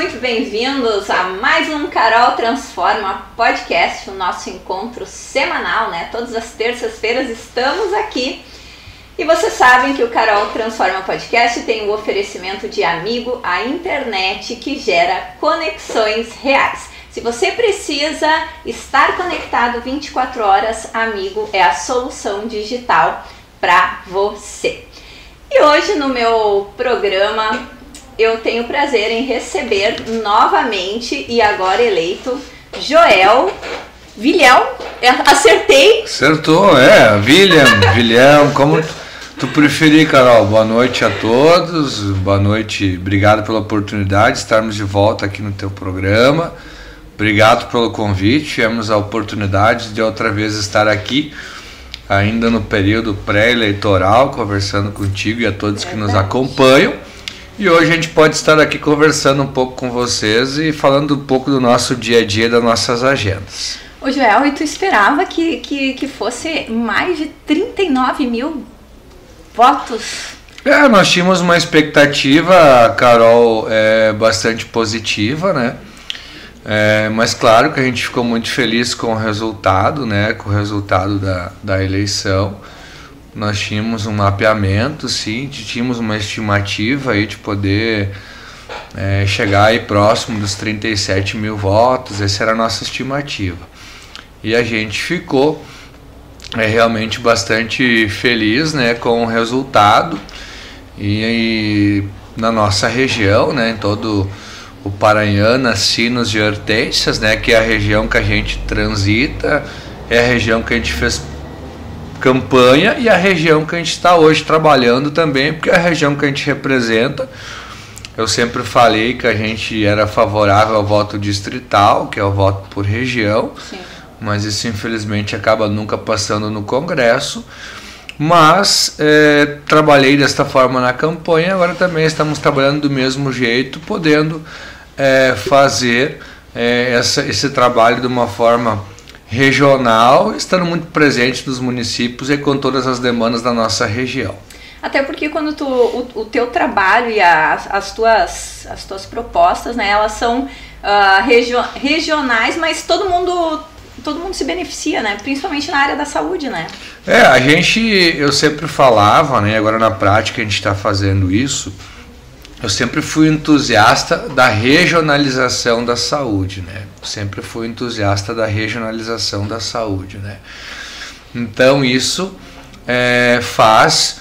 muito bem-vindos a mais um Carol Transforma Podcast, o nosso encontro semanal, né? Todas as terças-feiras estamos aqui. E vocês sabem que o Carol Transforma Podcast tem o oferecimento de Amigo, a internet que gera conexões reais. Se você precisa estar conectado 24 horas, Amigo é a solução digital para você. E hoje no meu programa eu tenho o prazer em receber novamente e agora eleito Joel Vilhão. Acertei? Acertou, Vilhão, como tu preferir, Carol. Boa noite a todos, boa noite, obrigado pela oportunidade de estarmos de volta aqui no teu programa. Obrigado pelo convite, tivemos a oportunidade de outra vez estar aqui, ainda no período pré-eleitoral, conversando contigo e a todos que nos acompanham. E hoje a gente pode estar aqui conversando um pouco com vocês e falando um pouco do nosso dia a dia, das nossas agendas. Ô Joel, e tu esperava que fosse mais de 39 mil votos? Nós tínhamos uma expectativa, Carol, bastante positiva, né? Mas claro que a gente ficou muito feliz com o resultado, né? Com o resultado da eleição. Nós tínhamos um mapeamento, sim, tínhamos uma estimativa aí de poder chegar aí próximo dos 37 mil votos, essa era a nossa estimativa. E a gente ficou realmente bastante feliz, né, com o resultado e na nossa região, né, em todo o Paranhana, Sinos e Hortências, né, que é a região que a gente transita, é a região que a gente fez campanha e a região que a gente está hoje trabalhando também, porque é a região que a gente representa. Eu sempre falei que a gente era favorável ao voto distrital, que é o voto por região. Sim. Mas isso infelizmente acaba nunca passando no Congresso. Mas trabalhei desta forma na campanha, agora também estamos trabalhando do mesmo jeito, podendo fazer esse trabalho de uma forma regional, estando muito presente nos municípios e com todas as demandas da nossa região. Até porque quando o teu trabalho e as tuas propostas, né, elas são regionais, mas todo mundo se beneficia, né, principalmente na área da saúde, né? Eu sempre falava, né, agora na prática a gente está fazendo isso. Eu sempre fui entusiasta da regionalização da saúde, né? Sempre fui entusiasta da regionalização da saúde, né? Então isso faz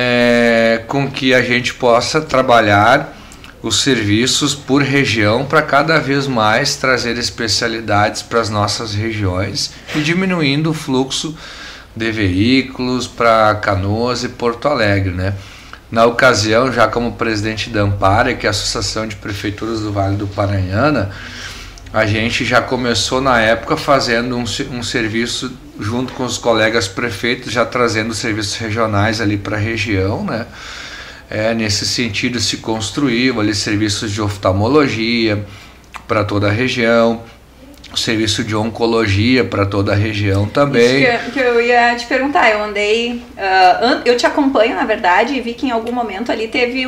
com que a gente possa trabalhar os serviços por região para cada vez mais trazer especialidades para as nossas regiões e diminuindo o fluxo de veículos para Canoas e Porto Alegre, né? Na ocasião, já como presidente da Ampara, que é a Associação de Prefeituras do Vale do Paranhana, a gente já começou na época fazendo um serviço junto com os colegas prefeitos, já trazendo serviços regionais ali para a região, né? Nesse sentido se construiu ali serviços de oftalmologia para toda a região, serviço de oncologia para toda a região também. Isso que eu ia te perguntar, eu andei, eu te acompanho na verdade e vi que em algum momento ali teve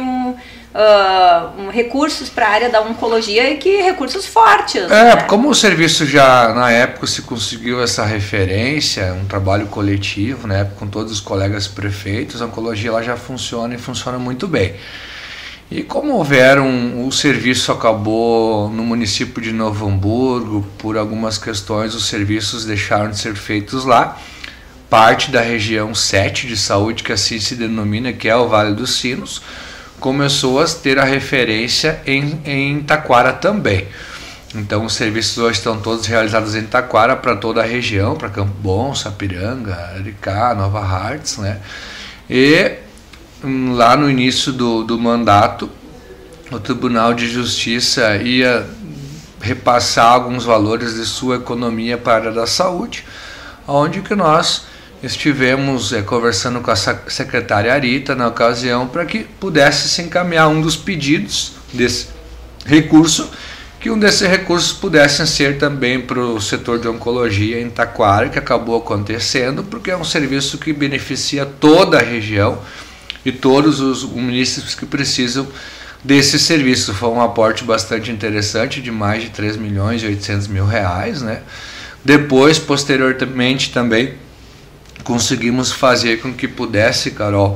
recursos para a área da oncologia e que recursos fortes. Né? Como o serviço já na época se conseguiu essa referência, um trabalho coletivo, né, com todos os colegas prefeitos, a oncologia lá já funciona e funciona muito bem. E como o serviço acabou no município de Novo Hamburgo, por algumas questões os serviços deixaram de ser feitos lá, parte da região 7 de saúde, que assim se denomina, que é o Vale dos Sinos, começou a ter a referência em Taquara também. Então os serviços hoje estão todos realizados em Taquara para toda a região, para Campo Bom, Sapiranga, Aricá, Nova Hartz, né? E lá no início do mandato, o Tribunal de Justiça ia repassar alguns valores de sua economia para a área da saúde, onde que nós estivemos conversando com a secretária Arita na ocasião para que pudesse se encaminhar um dos pedidos desse recurso, que um desses recursos pudessem ser também para o setor de oncologia em Taquara, que acabou acontecendo, porque é um serviço que beneficia toda a região e todos os municípios que precisam desse serviço. Foi um aporte bastante interessante, de mais de 3 milhões e 800 mil reais, né? Depois, posteriormente também, conseguimos fazer com que pudesse, Carol,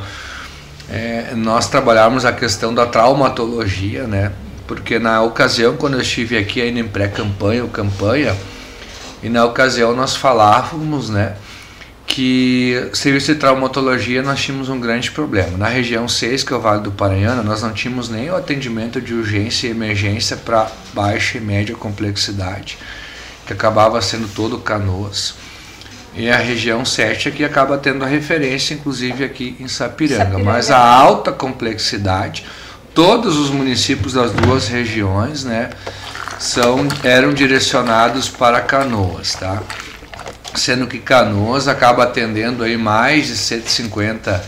nós trabalharmos a questão da traumatologia, né? Porque na ocasião, quando eu estive aqui ainda em pré-campanha ou campanha, e na ocasião nós falávamos, né, que serviço de traumatologia nós tínhamos um grande problema. Na região 6, que é o Vale do Paranhana, nós não tínhamos nem o atendimento de urgência e emergência para baixa e média complexidade, que acabava sendo todo Canoas. E a região 7 aqui acaba tendo a referência, inclusive aqui em Sapiranga. Mas a alta complexidade, todos os municípios das duas regiões, né, eram direcionados para Canoas, tá? Sendo que Canoas acaba atendendo aí mais de 150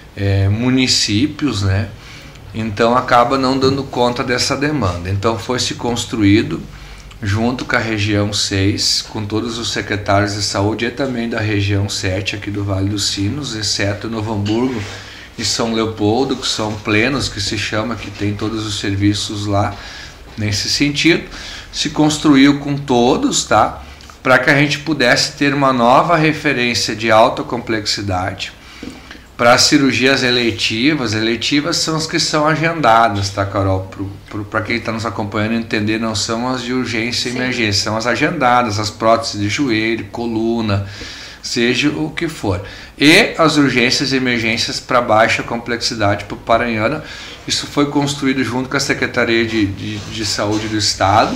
municípios, né? Então acaba não dando conta dessa demanda. Então foi se construído, junto com a região 6, com todos os secretários de saúde, e também da região 7 aqui do Vale dos Sinos, exceto Novo Hamburgo e São Leopoldo, que são plenos, que se chama, que tem todos os serviços lá. Nesse sentido, se construiu com todos, tá? Para que a gente pudesse ter uma nova referência de alta complexidade para cirurgias eletivas. Eletivas são as que são agendadas, tá, Carol? Para quem está nos acompanhando entender, não são as de urgência e emergência, são as agendadas, as próteses de joelho, coluna, seja o que for. E as urgências e emergências para baixa complexidade para o Paranhana. Isso foi construído junto com a Secretaria de Saúde do Estado,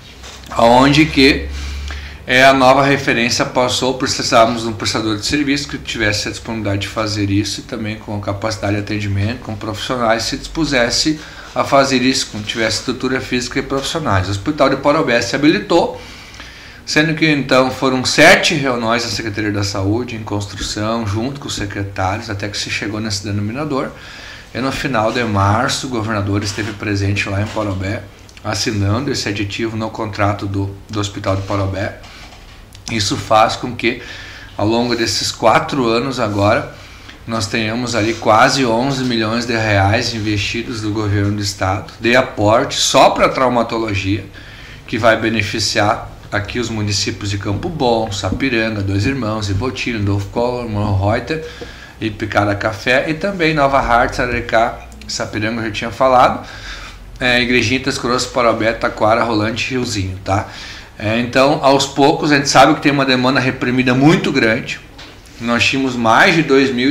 onde que a nova referência passou, precisávamos de um prestador de serviço que tivesse a disponibilidade de fazer isso, e também com capacidade de atendimento, com profissionais se dispusesse a fazer isso, com tivesse estrutura física e profissionais. O Hospital de Parobé se habilitou, sendo que então foram 7 reuniões da Secretaria da Saúde em construção, junto com os secretários, até que se chegou nesse denominador. E no final de março, o governador esteve presente lá em Parobé, assinando esse aditivo no contrato do Hospital de Parobé. Isso faz com que, ao longo desses 4 anos agora, nós tenhamos ali quase 11 milhões de reais investidos do governo do estado, de aporte só para traumatologia, que vai beneficiar aqui os municípios de Campo Bom, Sapiranga, Dois Irmãos, Ibotina, Dolfo Collor, Reuter e Picada Café, e também Nova Hartz, Arecá, Sapiranga eu já tinha falado, Igrejinha, Grosso, Parobé, Taquara, Rolante e Riozinho, tá? Então, aos poucos, a gente sabe que tem uma demanda reprimida muito grande. Nós tínhamos mais de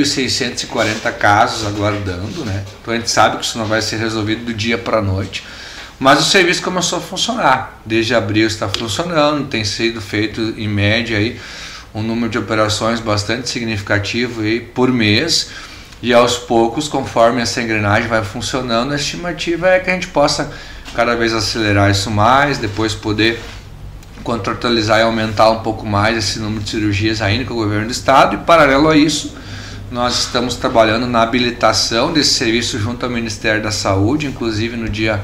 2.640 casos aguardando, né? Então a gente sabe que isso não vai ser resolvido do dia para a noite. Mas o serviço começou a funcionar. Desde abril está funcionando, tem sido feito em média aí um número de operações bastante significativo aí por mês. E aos poucos, conforme essa engrenagem vai funcionando, a estimativa é que a gente possa cada vez acelerar isso mais, depois poder contratualizar e aumentar um pouco mais esse número de cirurgias ainda com o governo do estado. E paralelo a isso, nós estamos trabalhando na habilitação desse serviço junto ao Ministério da Saúde. Inclusive no dia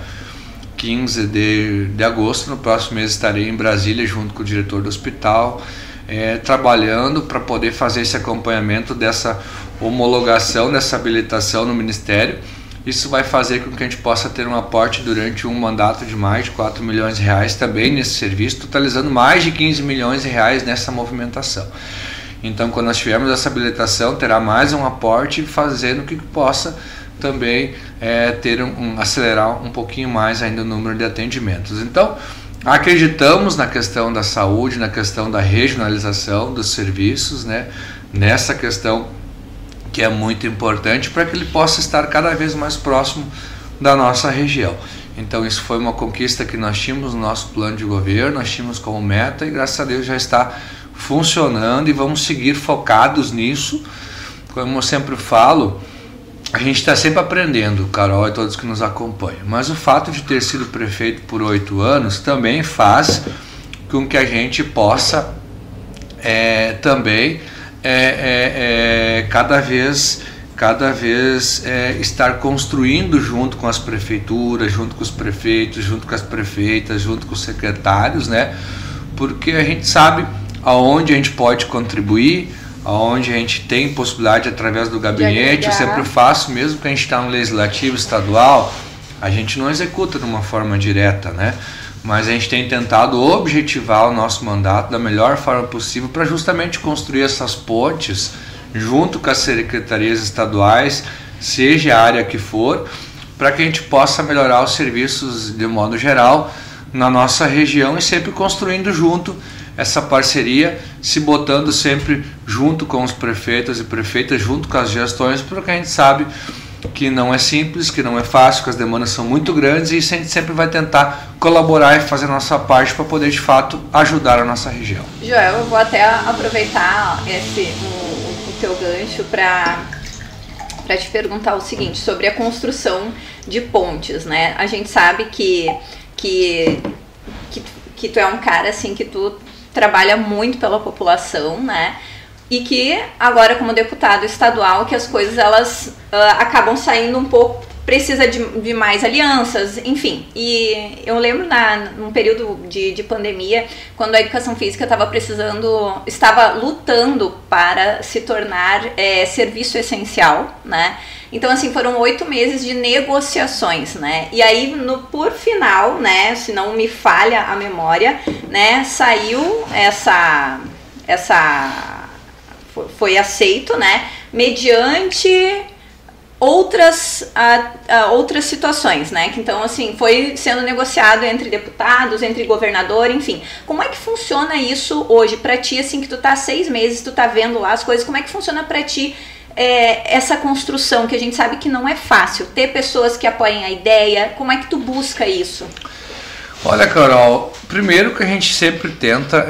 15 de agosto, no próximo mês, estarei em Brasília junto com o diretor do hospital, trabalhando para poder fazer esse acompanhamento dessa homologação, dessa habilitação no Ministério. Isso vai fazer com que a gente possa ter um aporte durante um mandato de mais de 4 milhões de reais também nesse serviço, totalizando mais de 15 milhões de reais nessa movimentação. Então, quando nós tivermos essa habilitação, terá mais um aporte, fazendo que possa também acelerar um pouquinho mais ainda o número de atendimentos. Então, acreditamos na questão da saúde, na questão da regionalização dos serviços, né? Nessa questão que é muito importante para que ele possa estar cada vez mais próximo da nossa região. Então isso foi uma conquista que nós tínhamos no nosso plano de governo, nós tínhamos como meta, e graças a Deus já está funcionando, e vamos seguir focados nisso. Como eu sempre falo, a gente está sempre aprendendo, Carol e todos que nos acompanham, mas o fato de ter sido prefeito por 8 anos também faz com que a gente possa também cada vez estar construindo junto com as prefeituras, junto com os prefeitos, junto com as prefeitas, junto com os secretários, né? Porque a gente sabe aonde a gente pode contribuir, aonde a gente tem possibilidade através do gabinete. Eu sempre faço, mesmo que a gente está no legislativo estadual, A gente não executa de uma forma direta, né? Mas a gente tem tentado objetivar o nosso mandato da melhor forma possível para justamente construir essas pontes junto com as secretarias estaduais, seja a área que for, para que a gente possa melhorar os serviços de modo geral na nossa região e sempre construindo junto essa parceria, se botando sempre junto com os prefeitos e prefeitas, junto com as gestões, porque a gente sabe que não é simples, que não é fácil, que as demandas são muito grandes e a gente sempre vai tentar colaborar e fazer a nossa parte para poder de fato ajudar a nossa região. Joel, eu vou até aproveitar o teu gancho para te perguntar o seguinte, sobre a construção de pontes, né? A gente sabe que tu é um cara assim, que tu trabalha muito pela população, né? E que agora, como deputado estadual, que as coisas elas acabam saindo um pouco, precisa de mais alianças, enfim. E eu lembro num período de pandemia, quando a educação física estava lutando para se tornar serviço essencial, né? Então, assim, foram 8 meses de negociações, né? E aí, por final, né, se não me falha a memória, né, saiu foi aceito, né, mediante outras situações, né, que então, assim, foi sendo negociado entre deputados, entre governador, enfim. Como é que funciona isso hoje pra ti, assim, que tu tá há 6 meses, tu tá vendo lá as coisas, como é que funciona pra ti essa construção, que a gente sabe que não é fácil, ter pessoas que apoiem a ideia, como é que tu busca isso? Olha, Carol, primeiro que a gente sempre tenta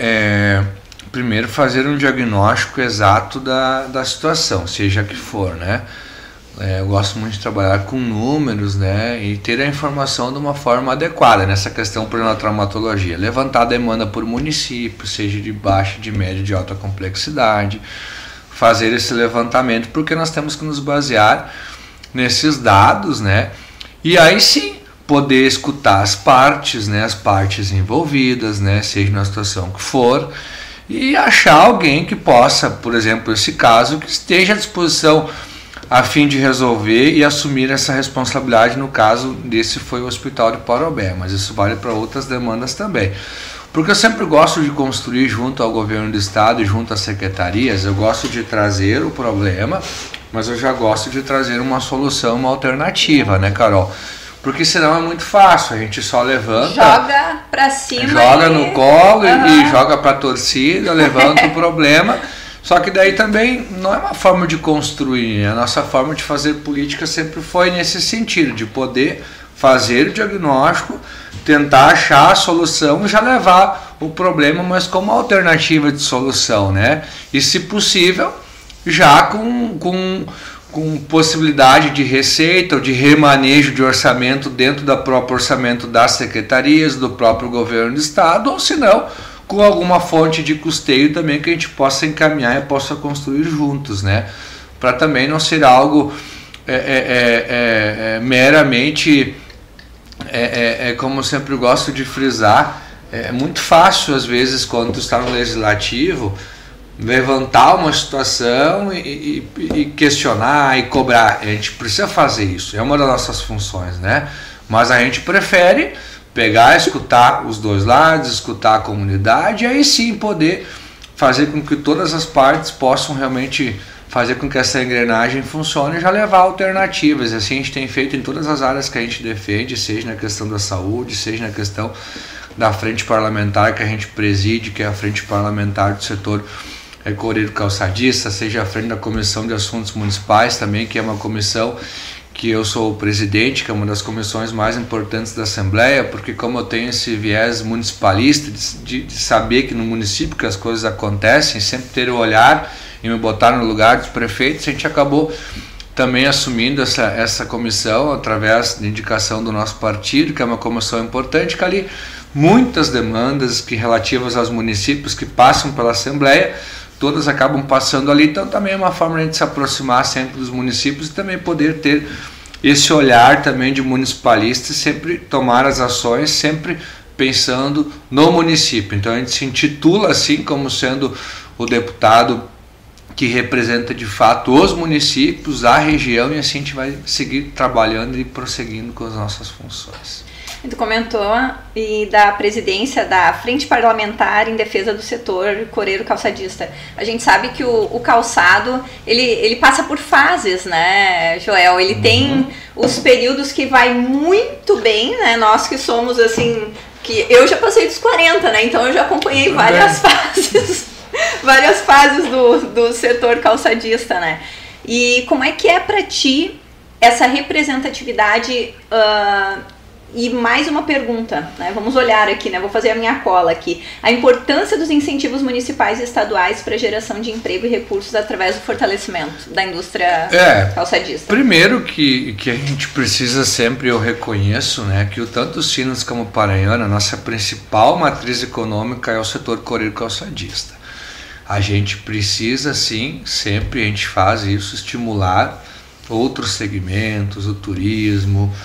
primeiro fazer um diagnóstico exato da situação, seja que for, né? Eu gosto muito de trabalhar com números, né? E ter a informação de uma forma adequada nessa questão, por exemplo, na traumatologia. Levantar a demanda por município, seja de baixa, de média, de alta complexidade. Fazer esse levantamento, porque nós temos que nos basear nesses dados, né? E aí sim, poder escutar as partes, né? As partes envolvidas, né? Seja na situação que for, e achar alguém que possa, por exemplo, esse caso, que esteja à disposição a fim de resolver e assumir essa responsabilidade. No caso desse foi o Hospital de Parobé, mas isso vale para outras demandas também. Porque eu sempre gosto de construir junto ao governo do estado e junto às secretarias, eu gosto de trazer o problema, mas eu já gosto de trazer uma solução, uma alternativa, né, Carol? Porque senão é muito fácil, a gente só levanta, joga pra cima, joga no colo e joga pra torcida, levanta o problema. Só que daí também não é uma forma de construir, né? A nossa forma de fazer política sempre foi nesse sentido, de poder fazer o diagnóstico, tentar achar a solução e já levar o problema, mas como alternativa de solução, né? E se possível, já com possibilidade de receita ou de remanejo de orçamento dentro do próprio orçamento das secretarias, do próprio governo do estado, ou se não, com alguma fonte de custeio também que a gente possa encaminhar e possa construir juntos, né? Para também não ser algo meramente, como eu sempre gosto de frisar, é muito fácil às vezes quando tu está no legislativo levantar uma situação e questionar e cobrar. A gente precisa fazer isso, é uma das nossas funções, né? Mas a gente prefere pegar, escutar os dois lados, escutar a comunidade e aí sim poder fazer com que todas as partes possam realmente fazer com que essa engrenagem funcione e já levar alternativas. Assim a gente tem feito em todas as áreas que a gente defende, seja na questão da saúde, seja na questão da frente parlamentar que a gente preside, que é a frente parlamentar do setor recolhido calçadista, seja a frente da Comissão de Assuntos Municipais também, que é uma comissão que eu sou o presidente, que é uma das comissões mais importantes da Assembleia, porque como eu tenho esse viés municipalista de saber que no município que as coisas acontecem, sempre ter o olhar e me botar no lugar dos prefeitos, a gente acabou também assumindo essa comissão através de indicação do nosso partido, que é uma comissão importante, que ali muitas demandas que relativas aos municípios que passam pela Assembleia, todas acabam passando ali, então também é uma forma de a gente se aproximar sempre dos municípios e também poder ter esse olhar também de municipalista e sempre tomar as ações, sempre pensando no município. Então a gente se intitula assim como sendo o deputado que representa de fato os municípios, a região, e assim a gente vai seguir trabalhando e prosseguindo com as nossas funções. Tu comentou e da presidência da Frente Parlamentar em Defesa do Setor Coreiro Calçadista. A gente sabe que o calçado, ele passa por fases, né, Joel? Ele tem os períodos que vai muito bem, né? Nós que somos assim, que eu já passei dos 40, né? Então eu já acompanhei várias fases, várias fases do setor calçadista, né? E como é que é para ti essa representatividade? E mais uma pergunta, né? Vamos olhar aqui, né? Vou fazer a minha cola aqui. A importância dos incentivos municipais e estaduais para a geração de emprego e recursos através do fortalecimento da indústria calçadista. Primeiro que a gente precisa sempre, eu reconheço, né, que tanto o Sinos como o Paranhana, a nossa principal matriz econômica é o setor coreiro calçadista. A gente precisa, sim, sempre a gente faz isso, estimular outros segmentos, o turismo,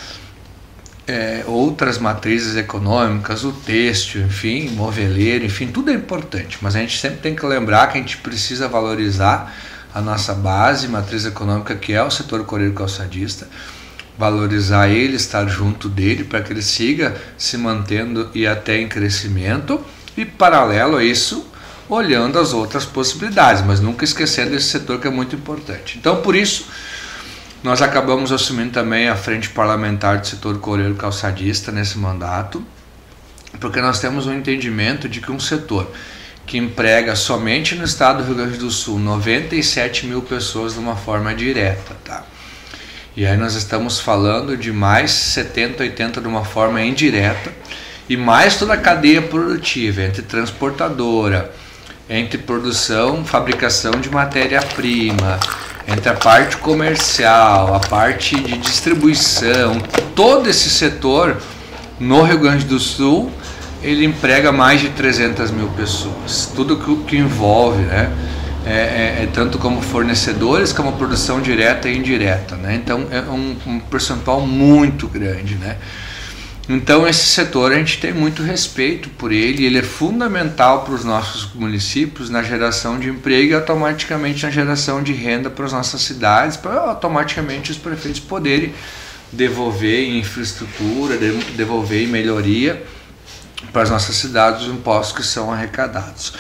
outras matrizes econômicas, o têxtil, enfim, moveleiro, enfim, tudo é importante, mas a gente sempre tem que lembrar que a gente precisa valorizar a nossa base, matriz econômica, que é o setor coreiro calçadista, valorizar ele, estar junto dele para que ele siga se mantendo e até em crescimento, e paralelo a isso, olhando as outras possibilidades, mas nunca esquecendo esse setor que é muito importante. Então, por isso, nós acabamos assumindo também a Frente Parlamentar do Setor Coreiro Calçadista nesse mandato, porque nós temos um entendimento de que um setor que emprega somente no estado do Rio Grande do Sul 97 mil pessoas de uma forma direta, tá? E aí nós estamos falando de mais 70, 80 de uma forma indireta, e mais toda a cadeia produtiva, entre transportadora, entre produção, fabricação de matéria-prima, entre a parte comercial, a parte de distribuição, todo esse setor no Rio Grande do Sul, ele emprega mais de 300 mil pessoas. Tudo que envolve, né? Tanto como fornecedores, como produção direta e indireta, né? Então é um percentual muito grande, né? Então esse setor a gente tem muito respeito por ele, ele é fundamental para os nossos municípios na geração de emprego e automaticamente na geração de renda para as nossas cidades, para automaticamente os prefeitos poderem devolver em infraestrutura, devolver em melhoria para as nossas cidades os impostos que são arrecadados.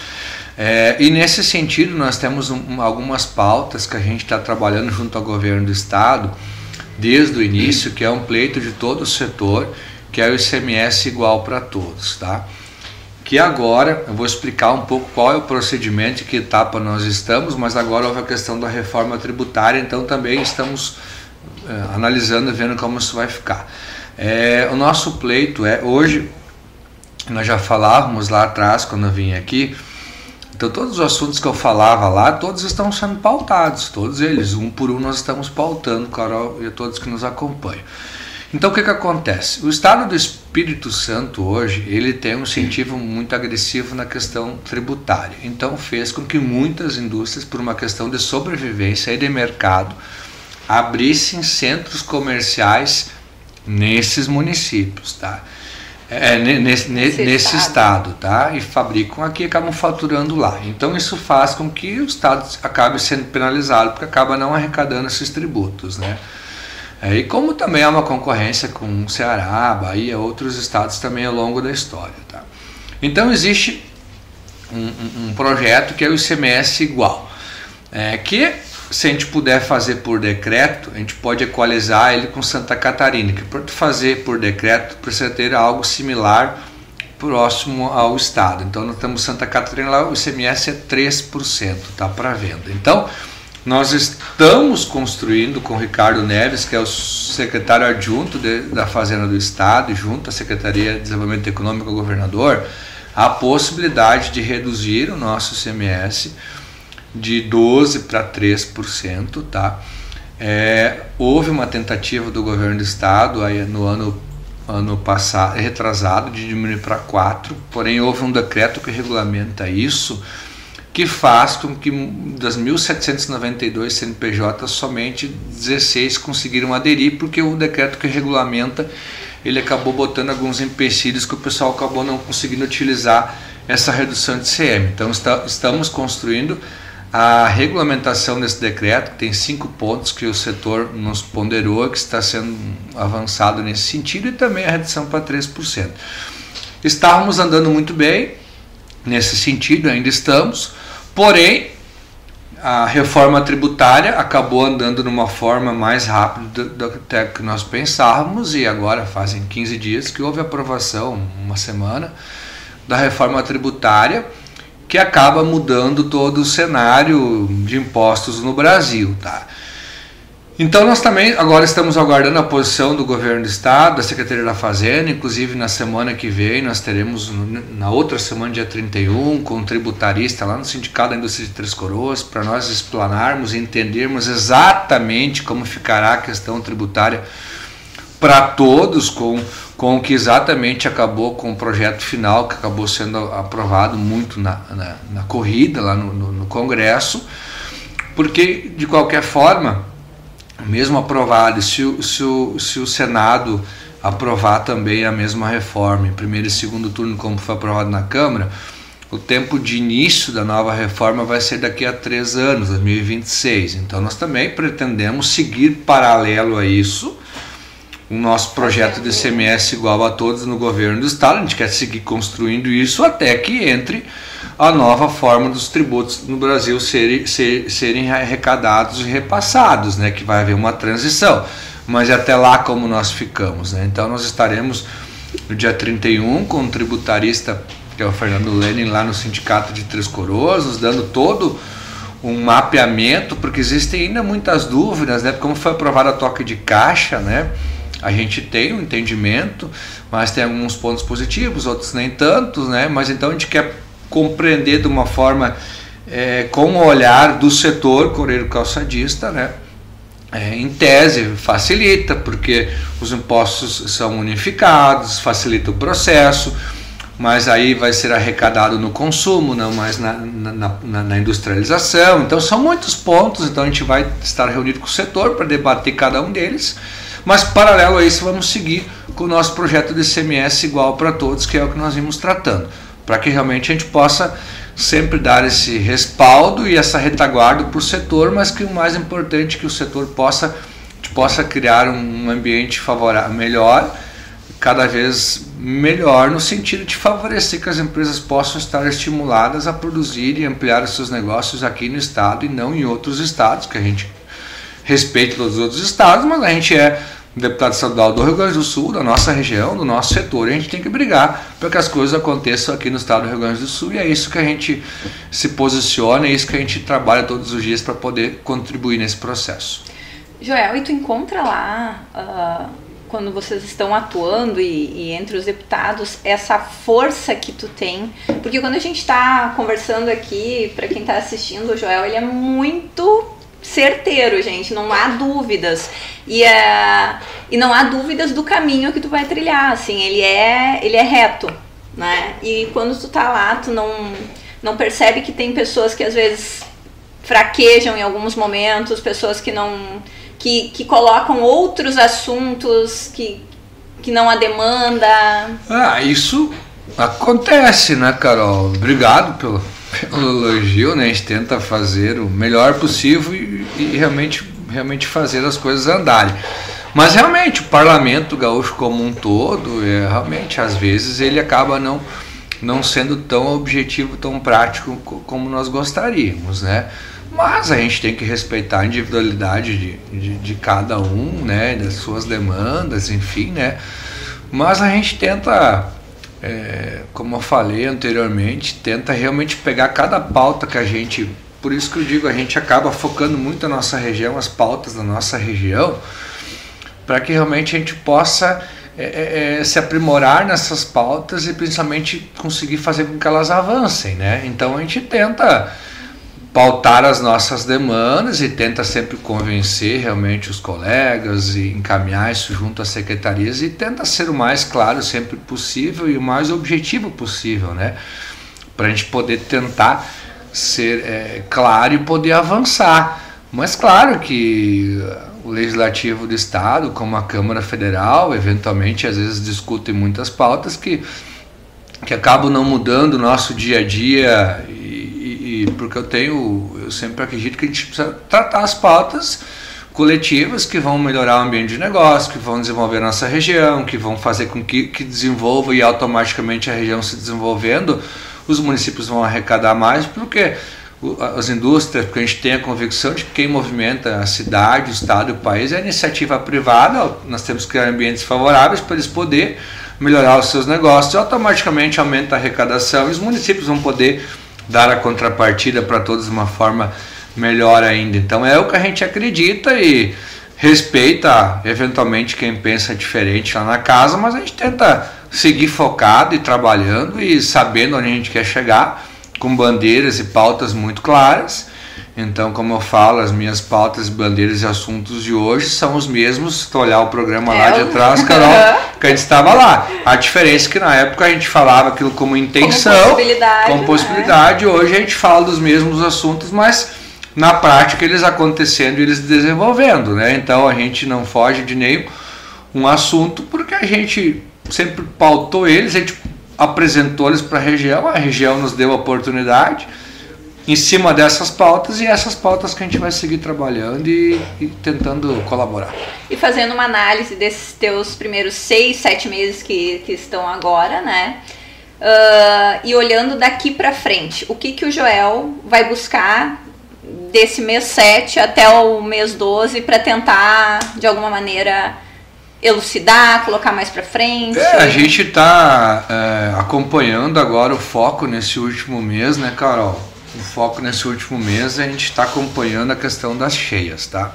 E nesse sentido nós temos algumas pautas que a gente está trabalhando junto ao governo do estado desde o início, que é um pleito de todo o setor, que é o ICMS igual para todos, tá? Que agora, eu vou explicar um pouco qual é o procedimento e que etapa nós estamos, mas agora houve a questão da reforma tributária, então também estamos analisando e vendo como isso vai ficar. O nosso pleito hoje, nós já falávamos lá atrás quando eu vim aqui, então todos os assuntos que eu falava lá, todos estão sendo pautados, todos eles, um por um nós estamos pautando, Carol, e a todos que nos acompanham. Então o que acontece? O estado do Espírito Santo hoje, ele tem um incentivo muito agressivo na questão tributária. Então fez com que muitas indústrias, por uma questão de sobrevivência e de mercado, abrissem centros comerciais nesses municípios, tá? Nesse estado, tá? E fabricam aqui e acabam faturando lá. Então isso faz com que o estado acabe sendo penalizado, porque acaba não arrecadando esses tributos, né? E como também há uma concorrência com o Ceará, Bahia, outros estados também ao longo da história, tá? Então existe um projeto que é o ICMS igual, que se a gente puder fazer por decreto, a gente pode equalizar ele com Santa Catarina, que para fazer por decreto precisa ter algo similar próximo ao estado. Então nós temos Santa Catarina, lá o ICMS é 3%, tá, para venda. Então nós estamos construindo com o Ricardo Neves, que é o secretário adjunto da Fazenda do Estado, e junto à Secretaria de Desenvolvimento Econômico, o governador, a possibilidade de reduzir o nosso ICMS de 12% para 3%, tá? Houve uma tentativa do governo do estado aí no ano passado, retrasado, de diminuir para 4%, porém houve um decreto que regulamenta isso, que faz com que das 1.792 CNPJ somente 16 conseguiram aderir, porque o decreto que regulamenta, ele acabou botando alguns empecilhos que o pessoal acabou não conseguindo utilizar essa redução de ICM. Então estamos construindo a regulamentação desse decreto, que tem 5 pontos que o setor nos ponderou, que está sendo avançado nesse sentido, e também a redução para 3%. Estávamos andando muito bem nesse sentido, ainda estamos, porém a reforma tributária acabou andando numa forma mais rápida do que nós pensávamos, e agora fazem 15 dias que houve aprovação, uma semana, da reforma tributária, que acaba mudando todo o cenário de impostos no Brasil, tá? Então nós também agora estamos aguardando a posição do governo do estado, da Secretaria da Fazenda, inclusive na semana que vem nós teremos, na outra semana, dia 31, com um tributarista lá no Sindicato da Indústria de Três Coroas, para nós explanarmos e entendermos exatamente como ficará a questão tributária para todos, com o que exatamente acabou com o projeto final, que acabou sendo aprovado muito na corrida lá no Congresso, porque de qualquer forma, mesmo aprovado, se o Senado aprovar também a mesma reforma em primeiro e segundo turno, como foi aprovado na Câmara, o tempo de início da nova reforma vai ser daqui a 3 anos, 2026. Então nós também pretendemos seguir paralelo a isso o nosso projeto de ICMS igual a todos no governo do estado. A gente quer seguir construindo isso até que entre a nova forma dos tributos no Brasil serem arrecadados e repassados, né? Que vai haver uma transição, mas até lá como nós ficamos, né? Então nós estaremos no dia 31 com um tributarista, que é o Fernando Lenin, lá no Sindicato de Três Coroas, nos dando todo um mapeamento, porque existem ainda muitas dúvidas, né? Como foi aprovado a toque de caixa, né? A gente tem um entendimento, mas tem alguns pontos positivos, outros nem tantos, né? Mas então a gente quer compreender de uma forma com o olhar do setor coreiro calçadista, né? Em tese facilita, porque os impostos são unificados, facilita o processo, mas aí vai ser arrecadado no consumo, não mais na industrialização. Então são muitos pontos, então a gente vai estar reunido com o setor para debater cada um deles. Mas paralelo a isso vamos seguir com o nosso projeto de ICMS igual para todos, que é o que nós vimos tratando, para que realmente a gente possa sempre dar esse respaldo e essa retaguarda para o setor, mas que o mais importante é que o setor possa criar um ambiente favorável, melhor, cada vez melhor, no sentido de favorecer que as empresas possam estar estimuladas a produzir e ampliar os seus negócios aqui no estado e não em outros estados, que a gente respeita todos os outros estados, mas a gente é deputado estadual do Rio Grande do Sul, da nossa região, do nosso setor, e a gente tem que brigar para que as coisas aconteçam aqui no estado do Rio Grande do Sul, e é isso que a gente se posiciona, é isso que a gente trabalha todos os dias para poder contribuir nesse processo. Joel, e tu encontra lá, quando vocês estão atuando e entre os deputados, essa força que tu tem? Porque quando a gente está conversando aqui, para quem está assistindo, o Joel, ele é muito certeiro, gente, não há dúvidas, e não há dúvidas do caminho que tu vai trilhar, assim, ele é reto, né? E quando tu tá lá, tu não percebe que tem pessoas que às vezes fraquejam em alguns momentos, pessoas que colocam outros assuntos que não há demanda. Isso acontece, né, Carol? Obrigado pelo elogio, né? A gente tenta fazer o melhor possível e realmente fazer as coisas andarem. Mas realmente o parlamento gaúcho como um todo, realmente às vezes ele acaba não sendo tão objetivo, tão prático como nós gostaríamos, né? Mas a gente tem que respeitar a individualidade de cada um, né? Das suas demandas, enfim, né? Mas a gente tenta, como eu falei anteriormente, tenta realmente pegar cada pauta que a gente, por isso que eu digo, a gente acaba focando muito a nossa região, as pautas da nossa região, para que realmente a gente possa se aprimorar nessas pautas e principalmente conseguir fazer com que elas avancem, né? Então a gente tenta pautar as nossas demandas e tenta sempre convencer realmente os colegas e encaminhar isso junto às secretarias e tenta ser o mais claro sempre possível e o mais objetivo possível, né? Para a gente poder tentar ser claro e poder avançar. Mas claro que o Legislativo do Estado, como a Câmara Federal, eventualmente às vezes discutem muitas pautas que acabam não mudando o nosso dia a dia e porque eu sempre acredito que a gente precisa tratar as pautas coletivas que vão melhorar o ambiente de negócio, que vão desenvolver a nossa região, que vão fazer com que desenvolva e automaticamente a região se desenvolvendo, os municípios vão arrecadar mais, porque as indústrias, porque a gente tem a convicção de que quem movimenta a cidade, o estado e o país é a iniciativa privada. Nós temos que criar ambientes favoráveis para eles poderem melhorar os seus negócios, e automaticamente aumenta a arrecadação e os municípios vão poder dar a contrapartida para todos de uma forma melhor ainda. Então é o que a gente acredita e respeita eventualmente quem pensa diferente lá na casa, mas a gente tenta seguir focado e trabalhando e sabendo onde a gente quer chegar, com bandeiras e pautas muito claras. Então, como eu falo, as minhas pautas, bandeiras e assuntos de hoje são os mesmos. Se tu olhar o programa lá de atrás, Carol, que a gente estava lá. A diferença é que na época a gente falava aquilo como intenção, como possibilidade. Hoje a gente fala dos mesmos assuntos, mas na prática eles acontecendo e eles desenvolvendo, né? Então a gente não foge de nenhum assunto, porque a gente sempre pautou eles, a gente apresentou eles para a região nos deu a oportunidade em cima dessas pautas, e essas pautas que a gente vai seguir trabalhando e tentando colaborar. E fazendo uma análise desses teus primeiros 6, 7 meses que estão agora, né? E olhando daqui para frente, o que o Joel vai buscar desse mês 7 até o mês 12 para tentar, de alguma maneira, elucidar, colocar mais para frente? A gente está acompanhando agora o foco nesse último mês, né, Carol? O foco nesse último mês a gente está acompanhando a questão das cheias, tá?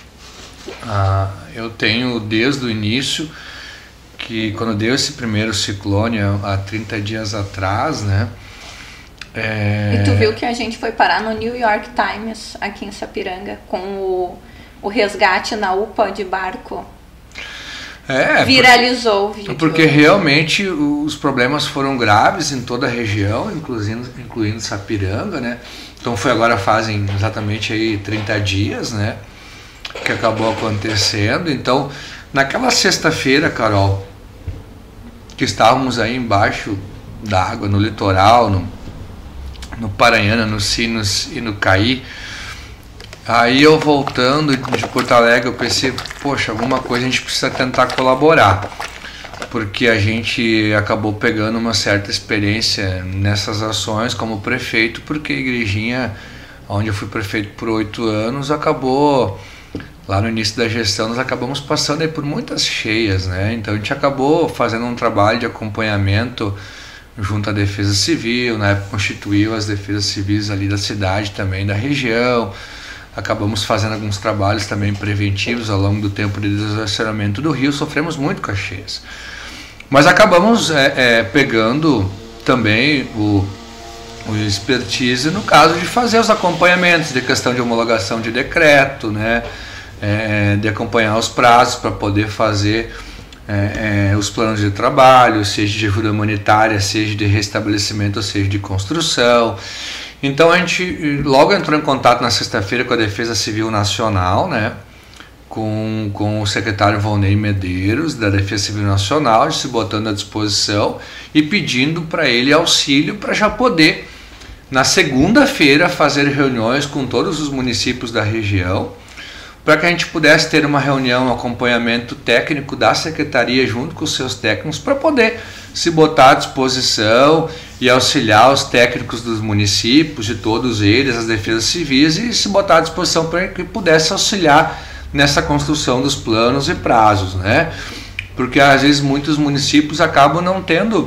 Eu tenho desde o início, que quando deu esse primeiro ciclone há 30 dias atrás, né? E tu viu que a gente foi parar no New York Times aqui em Sapiranga com o resgate na UPA de barco. Viralizou o vídeo. Porque realmente os problemas foram graves em toda a região, incluindo Sapiranga, né? Então fazem exatamente aí 30 dias, né? Que acabou acontecendo. Então, naquela sexta-feira, Carol, que estávamos aí embaixo d'água, no litoral, no Paranhana, no Sinos e no Caí, aí eu voltando de Porto Alegre, eu pensei, poxa, alguma coisa a gente precisa tentar colaborar, porque a gente acabou pegando uma certa experiência nessas ações como prefeito, porque a igrejinha, onde eu fui prefeito por 8 anos, acabou, lá no início da gestão, nós acabamos passando aí por muitas cheias, né? Então a gente acabou fazendo um trabalho de acompanhamento junto à Defesa Civil, na época constituiu as Defesas Civis ali da cidade também, da região. Acabamos fazendo alguns trabalhos também preventivos ao longo do tempo de desaceramento do rio, sofremos muito com as cheias. Mas acabamos pegando também o expertise no caso de fazer os acompanhamentos de questão de homologação de decreto, né? De acompanhar os prazos para poder fazer os planos de trabalho, seja de ajuda humanitária, seja de restabelecimento, seja de construção. Então a gente logo entrou em contato na sexta-feira com a Defesa Civil Nacional, né, com o secretário Volney Medeiros da Defesa Civil Nacional, se botando à disposição e pedindo para ele auxílio para já poder, na segunda-feira, fazer reuniões com todos os municípios da região, para que a gente pudesse ter uma reunião, um acompanhamento técnico da secretaria junto com os seus técnicos, para poder se botar à disposição e auxiliar os técnicos dos municípios, de todos eles, as defesas civis, e se botar à disposição para que pudesse auxiliar nessa construção dos planos e prazos, né? Porque às vezes muitos municípios acabam não tendo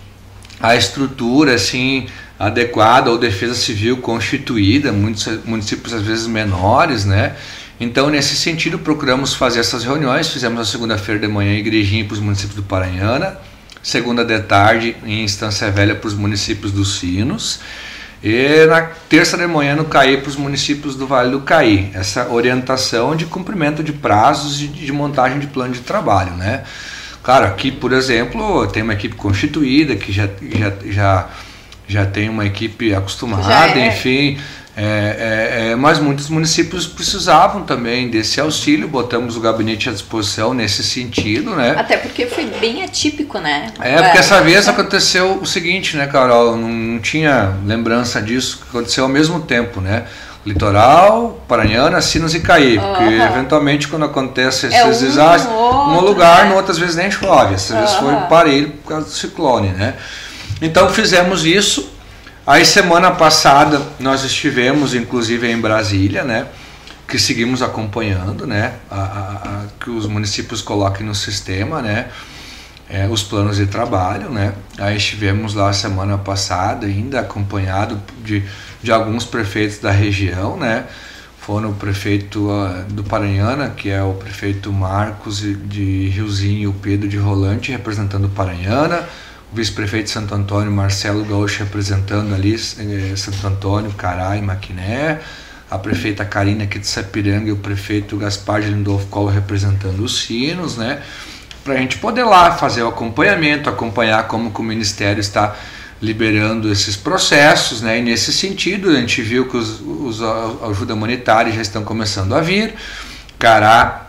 a estrutura assim adequada ou defesa civil constituída, muitos municípios às vezes menores, né? Então, nesse sentido, procuramos fazer essas reuniões. Fizemos na segunda-feira de manhã em Igrejinha para os municípios do Paranhana, segunda de tarde em Estância Velha para os municípios dos Sinos, e na terça de manhã no Caí para os municípios do Vale do Caí. Essa orientação de cumprimento de prazos e de montagem de plano de trabalho, né? Claro, aqui, por exemplo, tem uma equipe constituída que já tem uma equipe acostumada, enfim, Mas muitos municípios precisavam também desse auxílio, botamos o gabinete à disposição nesse sentido, né? Até porque foi bem atípico, né? Porque essa vez aconteceu o seguinte, né, Carol? Não tinha lembrança disso, que aconteceu ao mesmo tempo, né? Litoral, Paranhana, Sinos e Caí, porque eventualmente quando acontece esses desastres, um lugar, né? Outras vezes nem chove, às vezes foi parelho por causa do ciclone, né? Então fizemos isso. Aí semana passada nós estivemos inclusive em Brasília, né? Que seguimos acompanhando, né? Que os municípios coloquem no sistema, né? Os planos de trabalho, né? Aí estivemos lá semana passada ainda acompanhado de alguns prefeitos da região, né? Foram o prefeito do Paranhana, que é o prefeito Marcos de Riozinho e o Pedro de Rolante, representando o Paranhana, o vice-prefeito de Santo Antônio, Marcelo Gaúcho, representando ali Santo Antônio, Cará e Maquiné, a prefeita Karina aqui de Sapiranga e o prefeito Gaspar de Lindolfo Collor representando os Sinos, né? Para a gente poder lá fazer o acompanhamento, acompanhar como que o Ministério está liberando esses processos, né? E nesse sentido a gente viu que os ajuda humanitária já estão começando a vir, Cará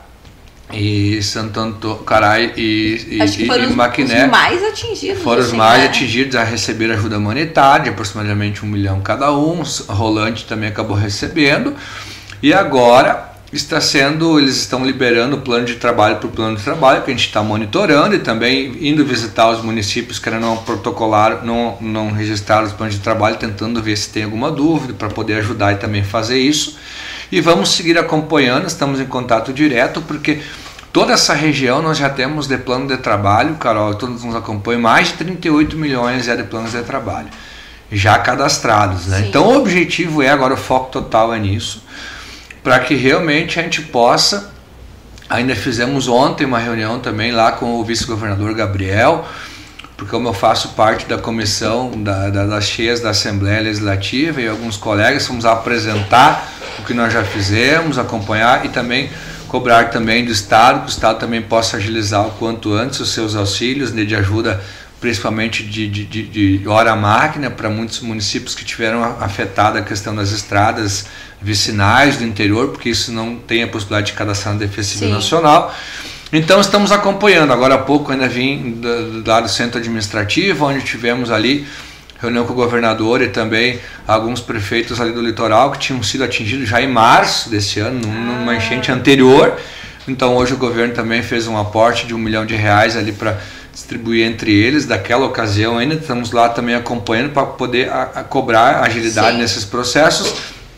e Santo Antônio, Cará e Maquiné os mais atingidos, foram os mais atingidos a receber ajuda humanitária, de aproximadamente 1 milhão cada um. Rolante também acabou recebendo, e agora eles estão liberando o plano de trabalho para o plano de trabalho, que a gente está monitorando, e também indo visitar os municípios que não protocolaram, não registraram os planos de trabalho, tentando ver se tem alguma dúvida para poder ajudar e também fazer isso. E vamos seguir acompanhando, estamos em contato direto, porque toda essa região nós já temos de plano de trabalho, Carol, todos nos acompanham, mais de 38 milhões de planos de trabalho já cadastrados, né? Então o objetivo agora o foco total é nisso, para que realmente a gente possa, ainda fizemos ontem uma reunião também lá com o vice-governador Gabriel, porque como eu faço parte da comissão das cheias da Assembleia Legislativa, e alguns colegas fomos apresentar o que nós já fizemos, acompanhar e também cobrar também do Estado, que o Estado também possa agilizar o quanto antes os seus auxílios, né, de ajuda, principalmente de hora-máquina, para muitos municípios que tiveram afetada a questão das estradas vicinais do interior, porque isso não tem a possibilidade de cadastrar no Defesa Civil Nacional. Então estamos acompanhando. Agora há pouco ainda vim do centro administrativo, onde tivemos ali reunião com o governador e também alguns prefeitos ali do litoral que tinham sido atingidos já em março desse ano, numa enchente anterior. Então hoje o governo também fez um aporte de R$1 milhão ali para distribuir entre eles. Daquela ocasião ainda estamos lá também acompanhando para poder cobrar agilidade nesses processos,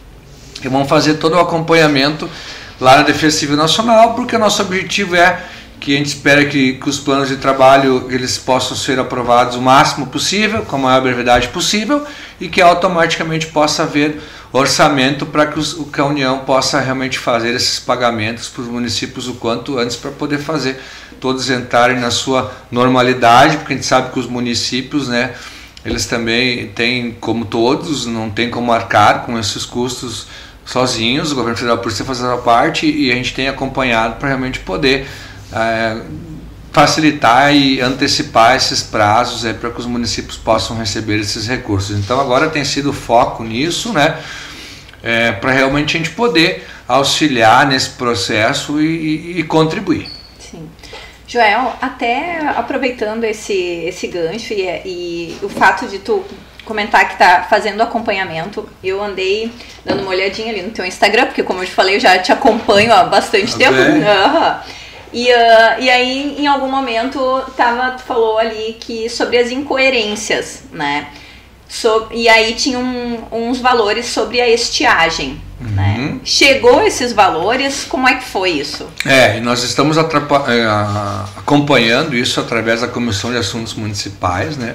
e vamos fazer todo o acompanhamento lá na Defesa Civil Nacional, porque o nosso objetivo é que a gente espera que os planos de trabalho eles possam ser aprovados o máximo possível, com a maior brevidade possível, e que automaticamente possa haver orçamento para que a União possa realmente fazer esses pagamentos para os municípios o quanto antes, para poder fazer todos entrarem na sua normalidade, porque a gente sabe que os municípios, né, eles também têm, como todos, não tem como arcar com esses custos sozinhos. O governo federal precisa fazer a parte, e a gente tem acompanhado para realmente poder facilitar e antecipar esses prazos para que os municípios possam receber esses recursos. Então agora tem sido foco nisso, né, para realmente a gente poder auxiliar nesse processo e contribuir. Sim. Joel, até aproveitando esse gancho e o fato de tu comentar que tá fazendo acompanhamento, eu andei dando uma olhadinha ali no teu Instagram, porque como eu te falei, eu já te acompanho há bastante tempo. E aí, em algum momento, tu falou ali sobre as incoerências, né? E aí tinha uns valores sobre a estiagem, né? Chegou esses valores, como é que foi isso? E nós estamos acompanhando isso através da Comissão de Assuntos Municipais, né?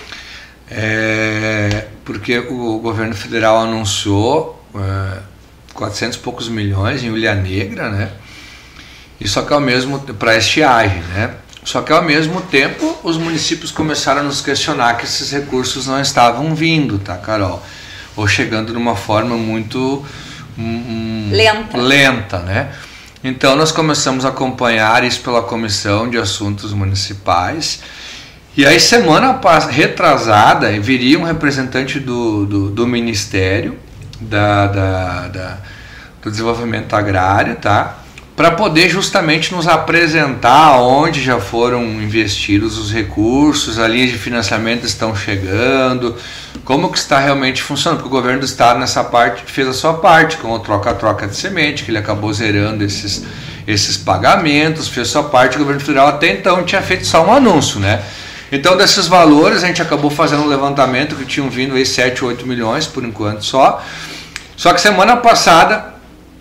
Porque o governo federal anunciou 400 e poucos milhões em Ilha Negra, né? E só que ao mesmo para estiagem, né? Só que ao mesmo tempo os municípios começaram a nos questionar que esses recursos não estavam vindo, tá, Carol? Ou chegando de uma forma muito lenta, né? Então nós começamos a acompanhar isso pela Comissão de Assuntos Municipais. E aí semana retrasada viria um representante do Ministério do desenvolvimento agrário, tá? Para poder justamente nos apresentar onde já foram investidos os recursos, as linhas de financiamento estão chegando, como que está realmente funcionando, porque o governo do estado nessa parte fez a sua parte, com o troca-troca de semente, que ele acabou zerando esses pagamentos, fez a sua parte. O governo federal até então tinha feito só um anúncio, né? Então desses valores a gente acabou fazendo um levantamento que tinham vindo aí 7, 8 milhões por enquanto só que semana passada,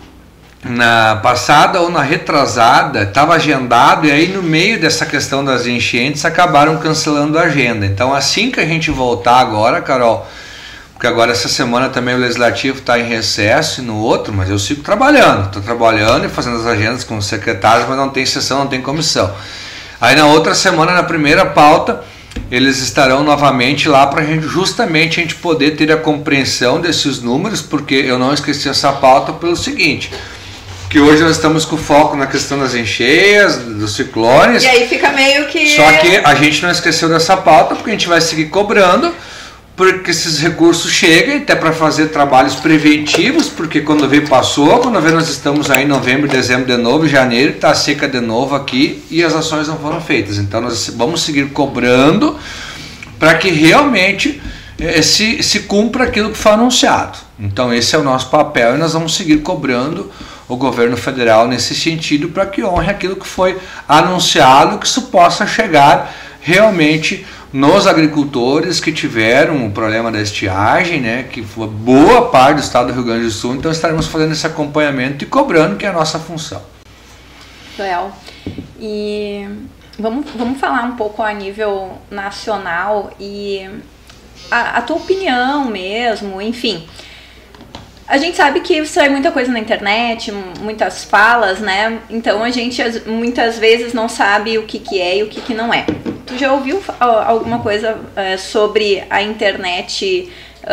na passada ou na retrasada, estava agendado, e aí no meio dessa questão das enchentes acabaram cancelando a agenda. Então assim que a gente voltar agora, Carol, porque agora essa semana também o Legislativo está em recesso e no outro, mas eu sigo trabalhando, estou trabalhando e fazendo as agendas com os secretários, mas não tem sessão, não tem comissão. Aí na outra semana, na primeira pauta, eles estarão novamente lá para justamente a gente poder ter a compreensão desses números, porque eu não esqueci essa pauta pelo seguinte, que hoje nós estamos com foco na questão das encheias, dos ciclones. E aí fica meio que... Só que a gente não esqueceu dessa pauta, porque a gente vai seguir cobrando, porque esses recursos cheguem até para fazer trabalhos preventivos, porque quando veio passou, quando veio nós estamos aí em novembro, dezembro de novo, janeiro, está seca de novo aqui e as ações não foram feitas. Então nós vamos seguir cobrando para que realmente se cumpra aquilo que foi anunciado. Então esse é o nosso papel e nós vamos seguir cobrando o governo federal nesse sentido para que honre aquilo que foi anunciado, que isso possa chegar realmente nos agricultores que tiveram o problema da estiagem, né, que foi boa parte do estado do Rio Grande do Sul. Então estaremos fazendo esse acompanhamento e cobrando, que é a nossa função. Joel, e vamos falar um pouco a nível nacional e a tua opinião mesmo, enfim. A gente sabe que sai muita coisa na internet, muitas falas, né? Então a gente muitas vezes não sabe o que é e o que não é. Tu já ouviu alguma coisa sobre a internet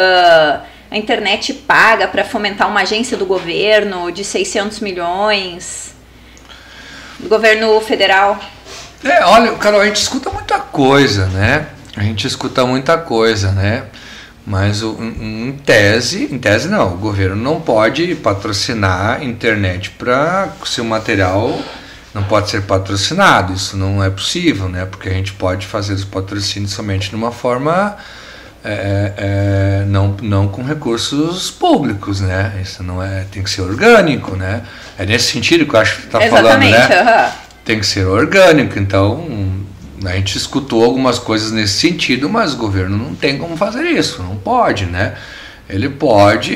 paga para fomentar uma agência do governo de 600 milhões, do governo federal? Olha, Carol, a gente escuta muita coisa, né? Mas em tese não, o governo não pode patrocinar a internet para seu material, não pode ser patrocinado, isso não é possível, né? Porque a gente pode fazer os patrocínios somente de uma forma, não com recursos públicos, né? Isso não tem que ser orgânico, né? É nesse sentido que eu acho que tu está falando, né? Tem que ser orgânico, então... A gente escutou algumas coisas nesse sentido, mas o governo não tem como fazer isso, não pode, né? Ele pode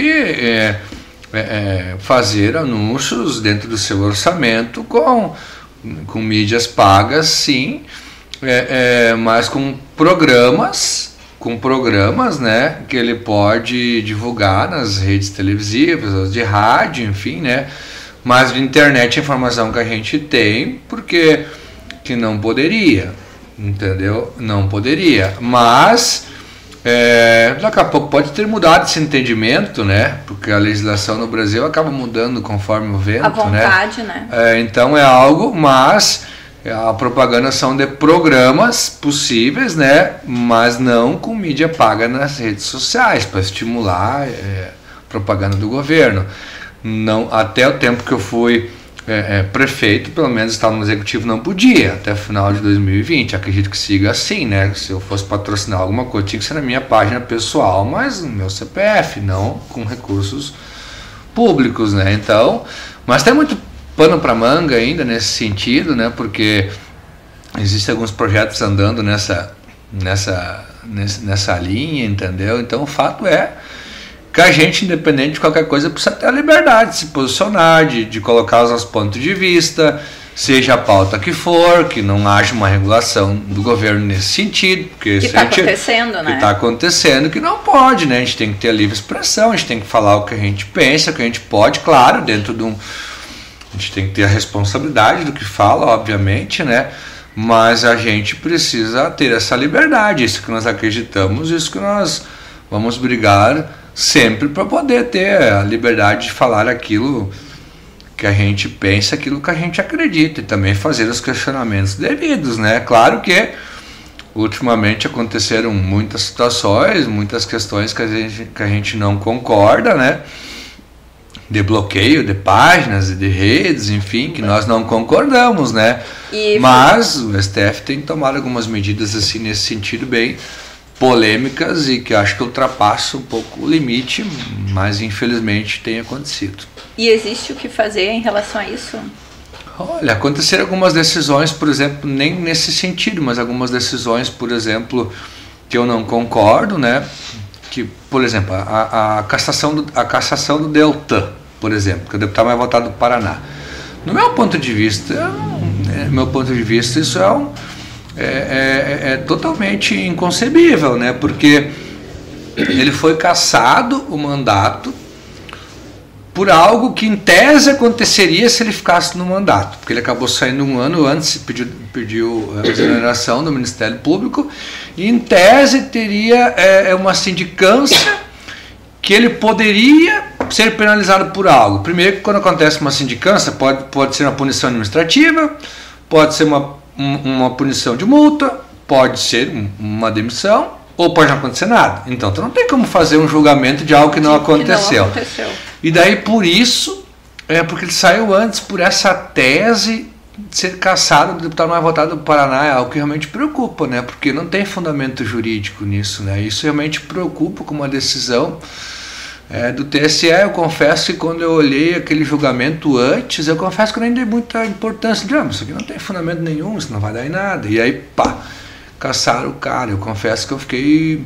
fazer anúncios dentro do seu orçamento com mídias pagas, sim, mas com programas, né, que ele pode divulgar nas redes televisivas, de rádio, enfim, né? Mas de internet a informação que a gente tem, porque que não poderia. Entendeu? Não poderia, mas daqui a pouco pode ter mudado esse entendimento, né? Porque a legislação no Brasil acaba mudando conforme o vento, a vontade, né? Então é algo, mas a propaganda são de programas possíveis, né? Mas não com mídia paga nas redes sociais para estimular propaganda do governo. Não, até o tempo que eu fui prefeito, pelo menos estava no executivo, não podia, até o final de 2020, acredito que siga assim, né? Se eu fosse patrocinar alguma coisa, tinha que ser na minha página pessoal, mas no meu CPF, não com recursos públicos, né? Então, mas tem muito pano para manga ainda nesse sentido, né? Porque existem alguns projetos andando nessa linha, entendeu? Então o fato é que a gente, independente de qualquer coisa, precisa ter a liberdade de se posicionar, de colocar os nossos pontos de vista, seja a pauta que for, que não haja uma regulação do governo nesse sentido. Porque que está acontecendo, né? Que está acontecendo, que não pode, né? A gente tem que ter a livre expressão, a gente tem que falar o que a gente pensa, o que a gente pode, claro, dentro de a gente tem que ter a responsabilidade do que fala, obviamente, né? Mas a gente precisa ter essa liberdade, isso que nós acreditamos, isso que nós vamos brigar sempre para poder ter a liberdade de falar aquilo que a gente pensa, aquilo que a gente acredita, e também fazer os questionamentos devidos, né? Claro que ultimamente aconteceram muitas situações, muitas questões que a gente não concorda, né? De bloqueio de páginas e de redes, enfim, que nós não concordamos, né? Mas o STF tem tomado algumas medidas assim nesse sentido bem polêmicas e que acho que ultrapassam um pouco o limite, mas infelizmente tem acontecido. E existe o que fazer em relação a isso? Olha, aconteceram algumas decisões, por exemplo, nem nesse sentido, mas algumas decisões, por exemplo, que eu não concordo, né? Que, por exemplo, a cassação do Deltan, por exemplo, que é o deputado mais votado do Paraná. No meu ponto de vista, isso é totalmente inconcebível, né? Porque ele foi cassado o mandato por algo que em tese aconteceria se ele ficasse no mandato, porque ele acabou saindo um ano antes, pediu a exoneração do Ministério Público, e em tese teria uma sindicância que ele poderia ser penalizado por algo. Primeiro, quando acontece uma sindicância, pode ser uma punição administrativa, pode ser uma punição de multa, pode ser uma demissão, ou pode não acontecer nada. Então, tu não tem como fazer um julgamento de algo que não aconteceu. E daí, por isso, porque ele saiu antes por essa tese de ser cassado do deputado mais votado do Paraná, é algo que realmente preocupa, né? Porque não tem fundamento jurídico nisso, né? Isso realmente preocupa com uma decisão do TSE. Eu confesso que quando eu olhei aquele julgamento antes, eu confesso que eu nem dei muita importância. Isso aqui não tem fundamento nenhum, isso não vai dar em nada. E aí, pá, cassaram o cara. Eu confesso que eu fiquei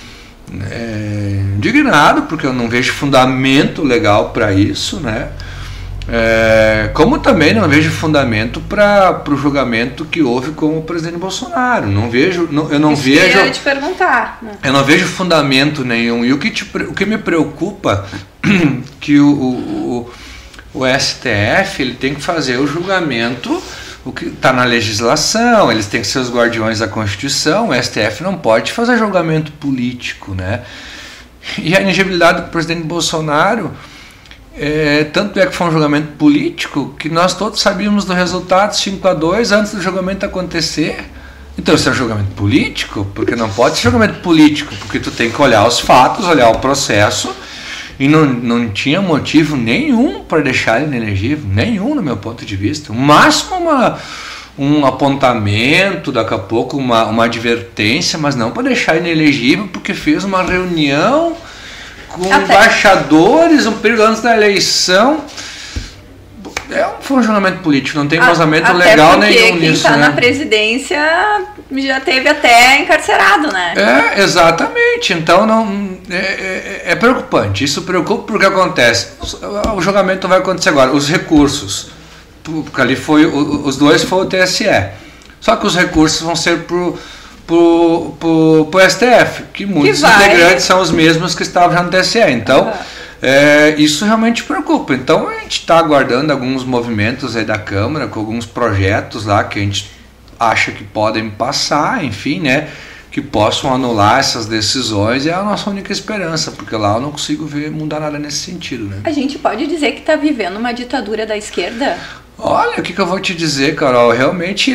indignado, porque eu não vejo fundamento legal para isso, né? Como também não vejo fundamento para o julgamento que houve com o presidente Bolsonaro. Eu não vejo te perguntar, né? Eu não vejo fundamento nenhum. E o que me preocupa que o STF ele tem que fazer o julgamento, o que está na legislação, eles têm que ser os guardiões da Constituição. O STF não pode fazer julgamento político, né? E a elegibilidade do presidente Bolsonaro, tanto é que foi um julgamento político que nós todos sabíamos do resultado 5-2 antes do julgamento acontecer. Então isso é um julgamento político, porque não pode ser julgamento político, porque tu tem que olhar os fatos, olhar o processo, e não tinha motivo nenhum para deixar ele inelegível, nenhum no meu ponto de vista. O máximo um apontamento, daqui a pouco uma advertência, mas não para deixar ele inelegível porque fez uma reunião com embaixadores um período antes da eleição. Foi um julgamento político, não tem embasamento legal nenhum nisso. Quem está na presidência já teve até encarcerado, né? Exatamente. Então é preocupante. Isso preocupa porque acontece. O julgamento vai acontecer agora. Os recursos, porque ali os dois foi o TSE. Só que os recursos vão ser pro STF, que muitos integrantes são os mesmos que estavam já no TSE. Então, isso realmente preocupa. Então, a gente está aguardando alguns movimentos aí da Câmara, com alguns projetos lá que a gente acha que podem passar, enfim, né, que possam anular essas decisões. É a nossa única esperança, porque lá eu não consigo ver mudar nada nesse sentido, né? A gente pode dizer que está vivendo uma ditadura da esquerda? Olha, o que eu vou te dizer, Carol, realmente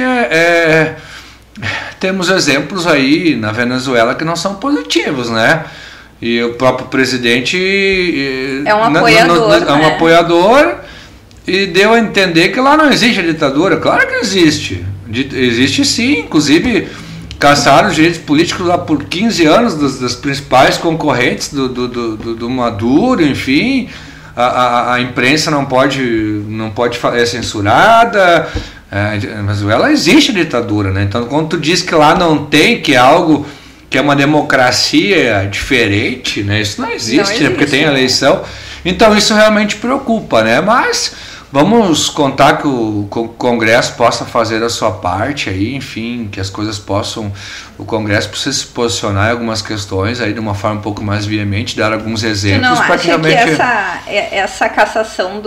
temos exemplos aí na Venezuela que não são positivos, né? E o próprio presidente é um apoiador e deu a entender que lá não existe a ditadura. Claro que existe. Existe sim, inclusive caçaram os direitos políticos lá por 15 anos das principais concorrentes do Maduro, enfim. A imprensa não pode ser censurada. A Venezuela existe a ditadura, né? Então, quando tu diz que lá não tem, que é algo que é uma democracia diferente, né? Isso não existe, né? Porque tem eleição. Então, isso realmente preocupa, né? Mas vamos contar que o Congresso possa fazer a sua parte aí, enfim, que as coisas possam, o Congresso precisa se posicionar em algumas questões aí de uma forma um pouco mais veemente, dar alguns exemplos para que realmente essa cassação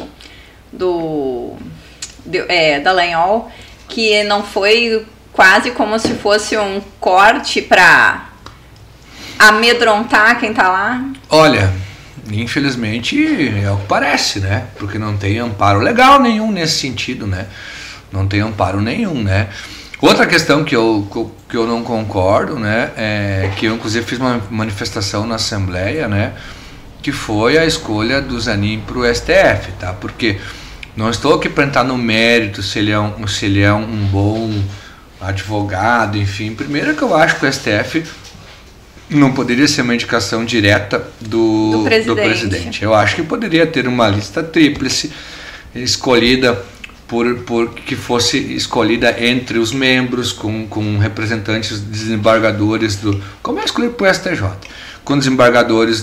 da Dallagnol, que não foi quase como se fosse um corte para amedrontar quem está lá? Olha, infelizmente é o que parece, né? Porque não tem amparo legal nenhum nesse sentido, né? Não tem amparo nenhum, né? Outra questão que eu que eu não concordo, né, que eu inclusive fiz uma manifestação na Assembleia, né, que foi a escolha do Zanin para o STF, tá? Porque não estou aqui para entrar no mérito se ele é um bom advogado, enfim. Primeiro que eu acho que o STF não poderia ser uma indicação direta do presidente. Eu acho que poderia ter uma lista tríplice escolhida que fosse escolhida entre os membros, com representantes, desembargadores como é escolhido para o STJ, com desembargadores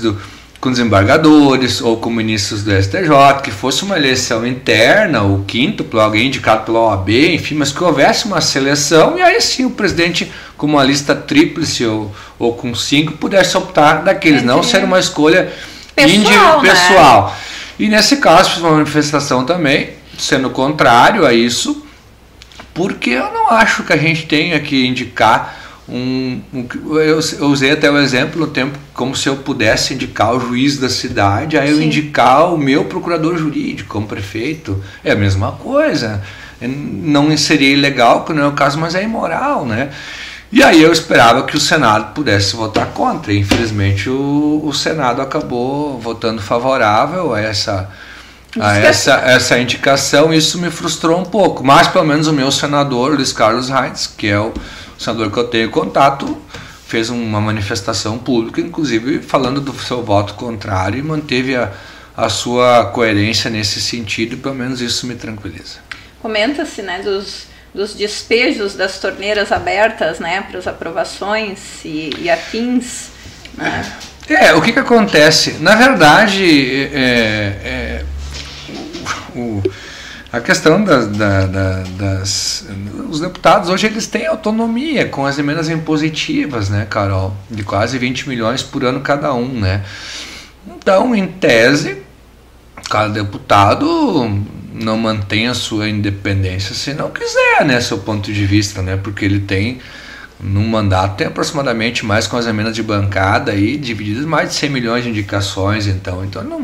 ou com ministros do STJ, que fosse uma eleição interna, ou quíntupla, alguém indicado pela OAB, enfim, mas que houvesse uma seleção, e aí sim o presidente, com uma lista tríplice ou com 5, pudesse optar daqueles, não ser uma escolha pessoal. Né? E nesse caso fiz uma manifestação também, sendo contrário a isso, porque eu não acho que a gente tenha que indicar eu usei até o exemplo no tempo como se eu pudesse indicar o juiz da cidade, aí eu indicar o meu procurador jurídico como prefeito, é a mesma coisa, não seria ilegal, que não é o caso, mas é imoral, né? E aí eu esperava que o Senado pudesse votar contra, e infelizmente o Senado acabou votando favorável a essa indicação. Isso me frustrou um pouco, mas pelo menos o meu senador, Luiz Carlos Reins, que é o senador que eu tenho contato, fez uma manifestação pública, inclusive falando do seu voto contrário, e manteve a sua coerência nesse sentido, e pelo menos isso me tranquiliza. Comenta-se, né, dos despejos das torneiras abertas, né, para as aprovações e afins, né? O que acontece? Na verdade, a questão os deputados hoje eles têm autonomia com as emendas impositivas, né, Carol? De quase 20 milhões por ano cada um, né? Então, em tese, cada deputado não mantém a sua independência se não quiser, né, seu ponto de vista, né? Porque ele tem, num mandato, tem aproximadamente, mais com as emendas de bancada aí, divididas, mais de 100 milhões de indicações, então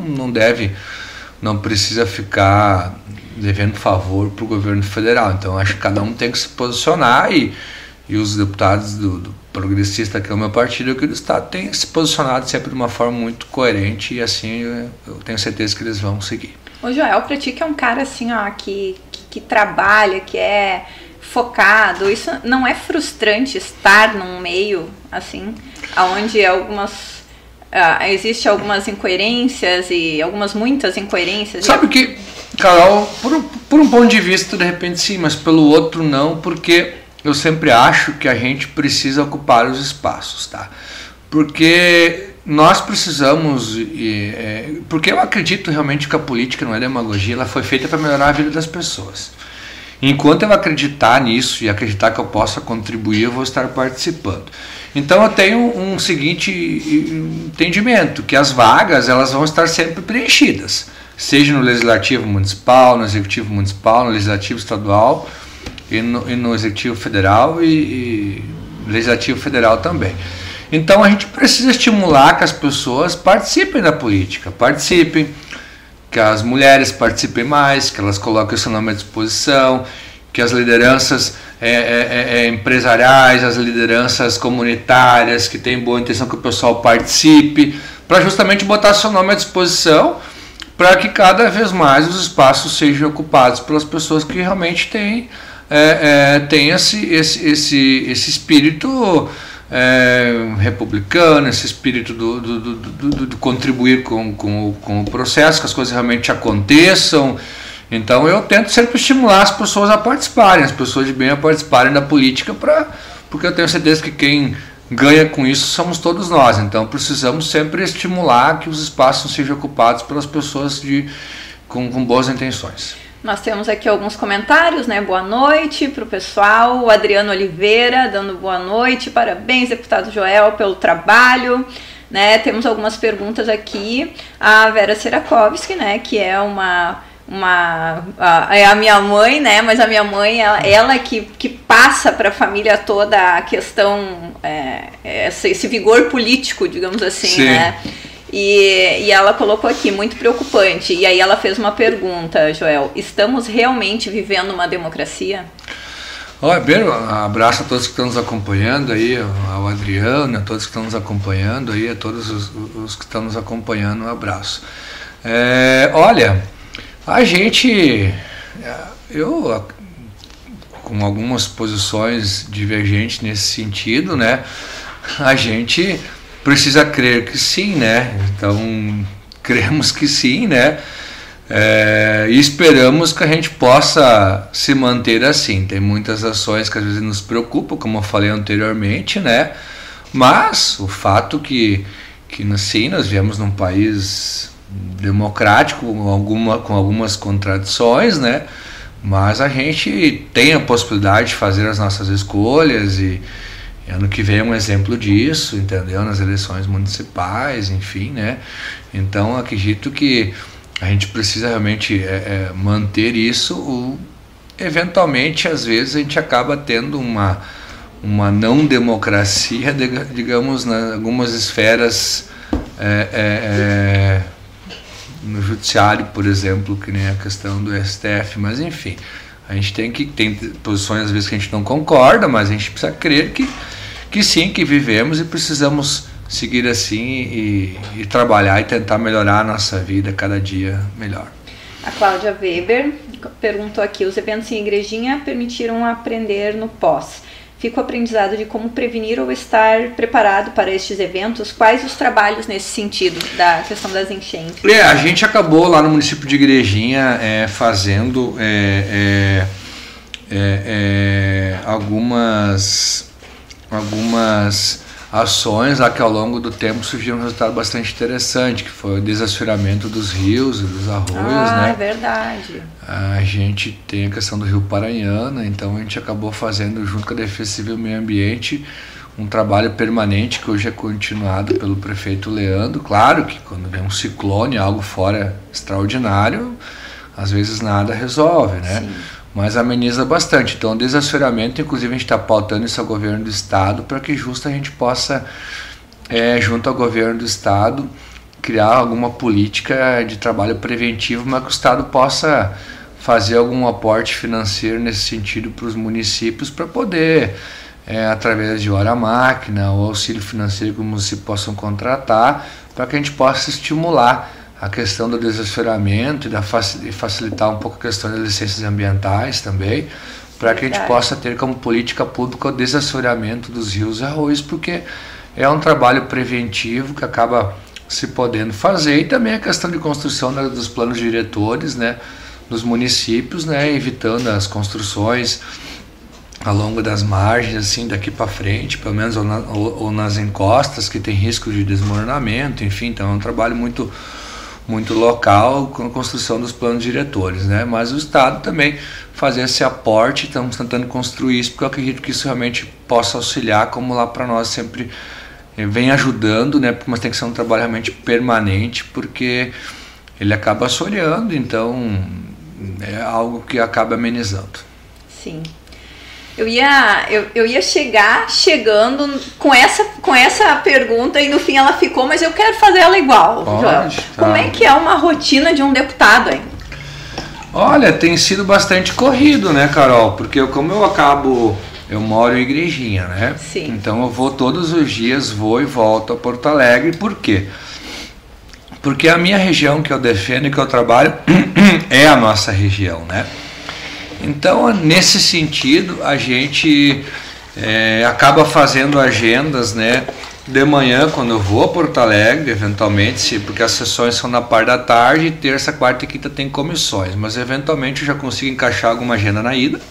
não precisa ficar devendo favor para o governo federal. Então acho que cada um tem que se posicionar, e os deputados do progressista, que é o meu partido aqui do estado, têm se posicionado sempre de uma forma muito coerente, e assim eu tenho certeza que eles vão seguir. Ô Joel, para ti que é um cara assim, ó, que trabalha, que é focado, isso não é frustrante estar num meio assim, onde existe algumas incoerências e muitas incoerências? Sabe que, Carol, por um ponto de vista, de repente sim, mas pelo outro não, porque eu sempre acho que a gente precisa ocupar os espaços, tá? Porque nós precisamos, porque eu acredito realmente que a política não é demagogia, ela foi feita para melhorar a vida das pessoas. Enquanto eu acreditar nisso e acreditar que eu possa contribuir, eu vou estar participando. Então eu tenho um seguinte entendimento, que as vagas elas vão estar sempre preenchidas, seja no Legislativo Municipal, no Executivo Municipal, no Legislativo Estadual e no Executivo Federal e Legislativo Federal também. Então a gente precisa estimular que as pessoas participem da política, que as mulheres participem mais, que elas coloquem o seu nome à disposição, que as lideranças empresariais, as lideranças comunitárias, que têm boa intenção que o pessoal participe, para justamente botar seu nome à disposição, para que cada vez mais os espaços sejam ocupados pelas pessoas que realmente têm esse espírito republicano, esse espírito do contribuir com o processo, que as coisas realmente aconteçam. Então eu tento sempre estimular as pessoas a participarem, as pessoas de bem a participarem da política, porque eu tenho certeza que quem ganha com isso somos todos nós. Então precisamos sempre estimular que os espaços sejam ocupados pelas pessoas com boas intenções. Nós temos aqui alguns comentários, né? Boa noite para o pessoal. O Adriano Oliveira dando boa noite. Parabéns, deputado Joel, pelo trabalho. Né? Temos algumas perguntas aqui. A Vera Serakovski, né? Que é é a minha mãe, né? Mas a minha mãe, ela que passa para a família toda a questão, esse vigor político, digamos assim, sim, né? E ela colocou aqui, muito preocupante. E aí ela fez uma pergunta, Joel: estamos realmente vivendo uma democracia? Olha, primeiro, abraço a todos que estão nos acompanhando aí, ao Adriano, a todos que estão nos acompanhando aí, a todos os que estão nos acompanhando, um abraço. Olha, a gente, eu com algumas posições divergentes nesse sentido, né, a gente precisa crer que sim, né, então cremos que sim, né, e esperamos que a gente possa se manter assim. Tem muitas ações que às vezes nos preocupam, como eu falei anteriormente, né? Mas o fato que sim, nós viemos num país democrático com algumas contradições, né? Mas a gente tem a possibilidade de fazer as nossas escolhas e ano que vem é um exemplo disso, entendeu? Nas eleições municipais, enfim, né? Então acredito que a gente precisa realmente manter isso. Eventualmente, às vezes, a gente acaba tendo uma não democracia, digamos, em algumas esferas, no judiciário, por exemplo, que nem a questão do STF, mas enfim, a gente tem posições às vezes que a gente não concorda, mas a gente precisa crer que sim, que vivemos e precisamos seguir assim e trabalhar e tentar melhorar a nossa vida cada dia melhor. A Cláudia Weber perguntou aqui: os eventos em Igrejinha permitiram aprender no pós. Fica o aprendizado de como prevenir ou estar preparado para estes eventos. Quais os trabalhos nesse sentido da questão das enchentes? A gente acabou lá no município de Igrejinha fazendo algumas ações lá que ao longo do tempo surgiram um resultado bastante interessante, que foi o desassoreamento dos rios e dos arroios, né? É verdade. A gente tem a questão do Rio Paranhana, então a gente acabou fazendo, junto com a Defesa Civil e Meio Ambiente, um trabalho permanente que hoje é continuado pelo prefeito Leandro. Claro que quando vem um ciclone, algo fora extraordinário, às vezes nada resolve, né? Sim. Mas ameniza bastante. Então, o desassoreamento, inclusive, a gente está pautando isso ao governo do estado para que justo a gente possa, junto ao governo do estado, criar alguma política de trabalho preventivo, mas que o estado possa fazer algum aporte financeiro nesse sentido para os municípios, para poder, através de hora-máquina ou auxílio financeiro que os municípios possam contratar, para que a gente possa estimular a questão do desassoreamento e facilitar um pouco a questão das licenças ambientais também, para que a gente possa ter como política pública o desassoreamento dos rios e arroios, porque é um trabalho preventivo que acaba se podendo fazer, e também a questão de construção dos planos diretores, né, dos municípios, né, evitando as construções ao longo das margens, assim, daqui para frente, pelo menos, ou nas encostas que tem risco de desmoronamento, enfim. Então é um trabalho muito local com a construção dos planos diretores, né? Mas o estado também fazer esse aporte, estamos tentando construir isso, porque eu acredito que isso realmente possa auxiliar, como lá para nós sempre vem ajudando, né? Mas tem que ser um trabalho realmente permanente, porque ele acaba assoreando, então é algo que acaba amenizando. Sim. Eu ia chegando com essa pergunta e no fim ela ficou, mas eu quero fazer ela igual. Pode, tá. Como é que é uma rotina de um deputado, hein? Olha, tem sido bastante corrido, né, Carol? Porque eu moro em Igrejinha, né? Sim. Então eu vou todos os dias, vou e volto a Porto Alegre. Por quê? Porque a minha região que eu defendo e que eu trabalho é a nossa região, né? Então, nesse sentido, a gente acaba fazendo agendas, né, de manhã, quando eu vou a Porto Alegre, eventualmente, porque as sessões são na parte da tarde, terça, quarta e quinta tem comissões, mas eventualmente eu já consigo encaixar alguma agenda na ida.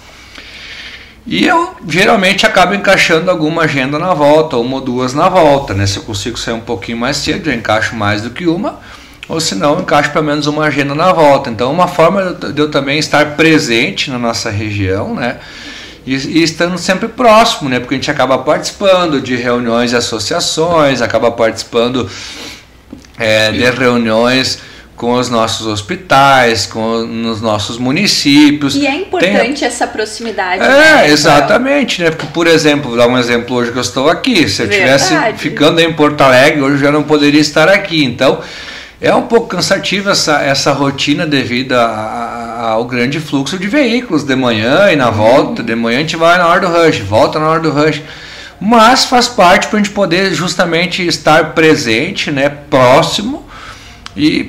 E eu geralmente acabo encaixando alguma agenda na volta, uma ou duas na volta, né? Se eu consigo sair um pouquinho mais cedo, eu encaixo mais do que uma, ou se não, eu encaixo pelo menos uma agenda na volta. Então, uma forma de eu também estar presente na nossa região, né? E estando sempre próximo, né? Porque a gente acaba participando de reuniões e associações, acaba participando de reuniões com os nossos hospitais, nos nossos municípios. E é importante essa proximidade. Exatamente, né? Porque, por exemplo, vou dar um exemplo hoje que eu estou aqui. Se eu estivesse ficando em Porto Alegre, hoje eu já não poderia estar aqui. Então, é um pouco cansativa essa rotina devido ao grande fluxo de veículos de manhã e na volta. De manhã a gente vai na hora do rush, volta na hora do rush. Mas faz parte para a gente poder justamente estar presente, né, próximo, e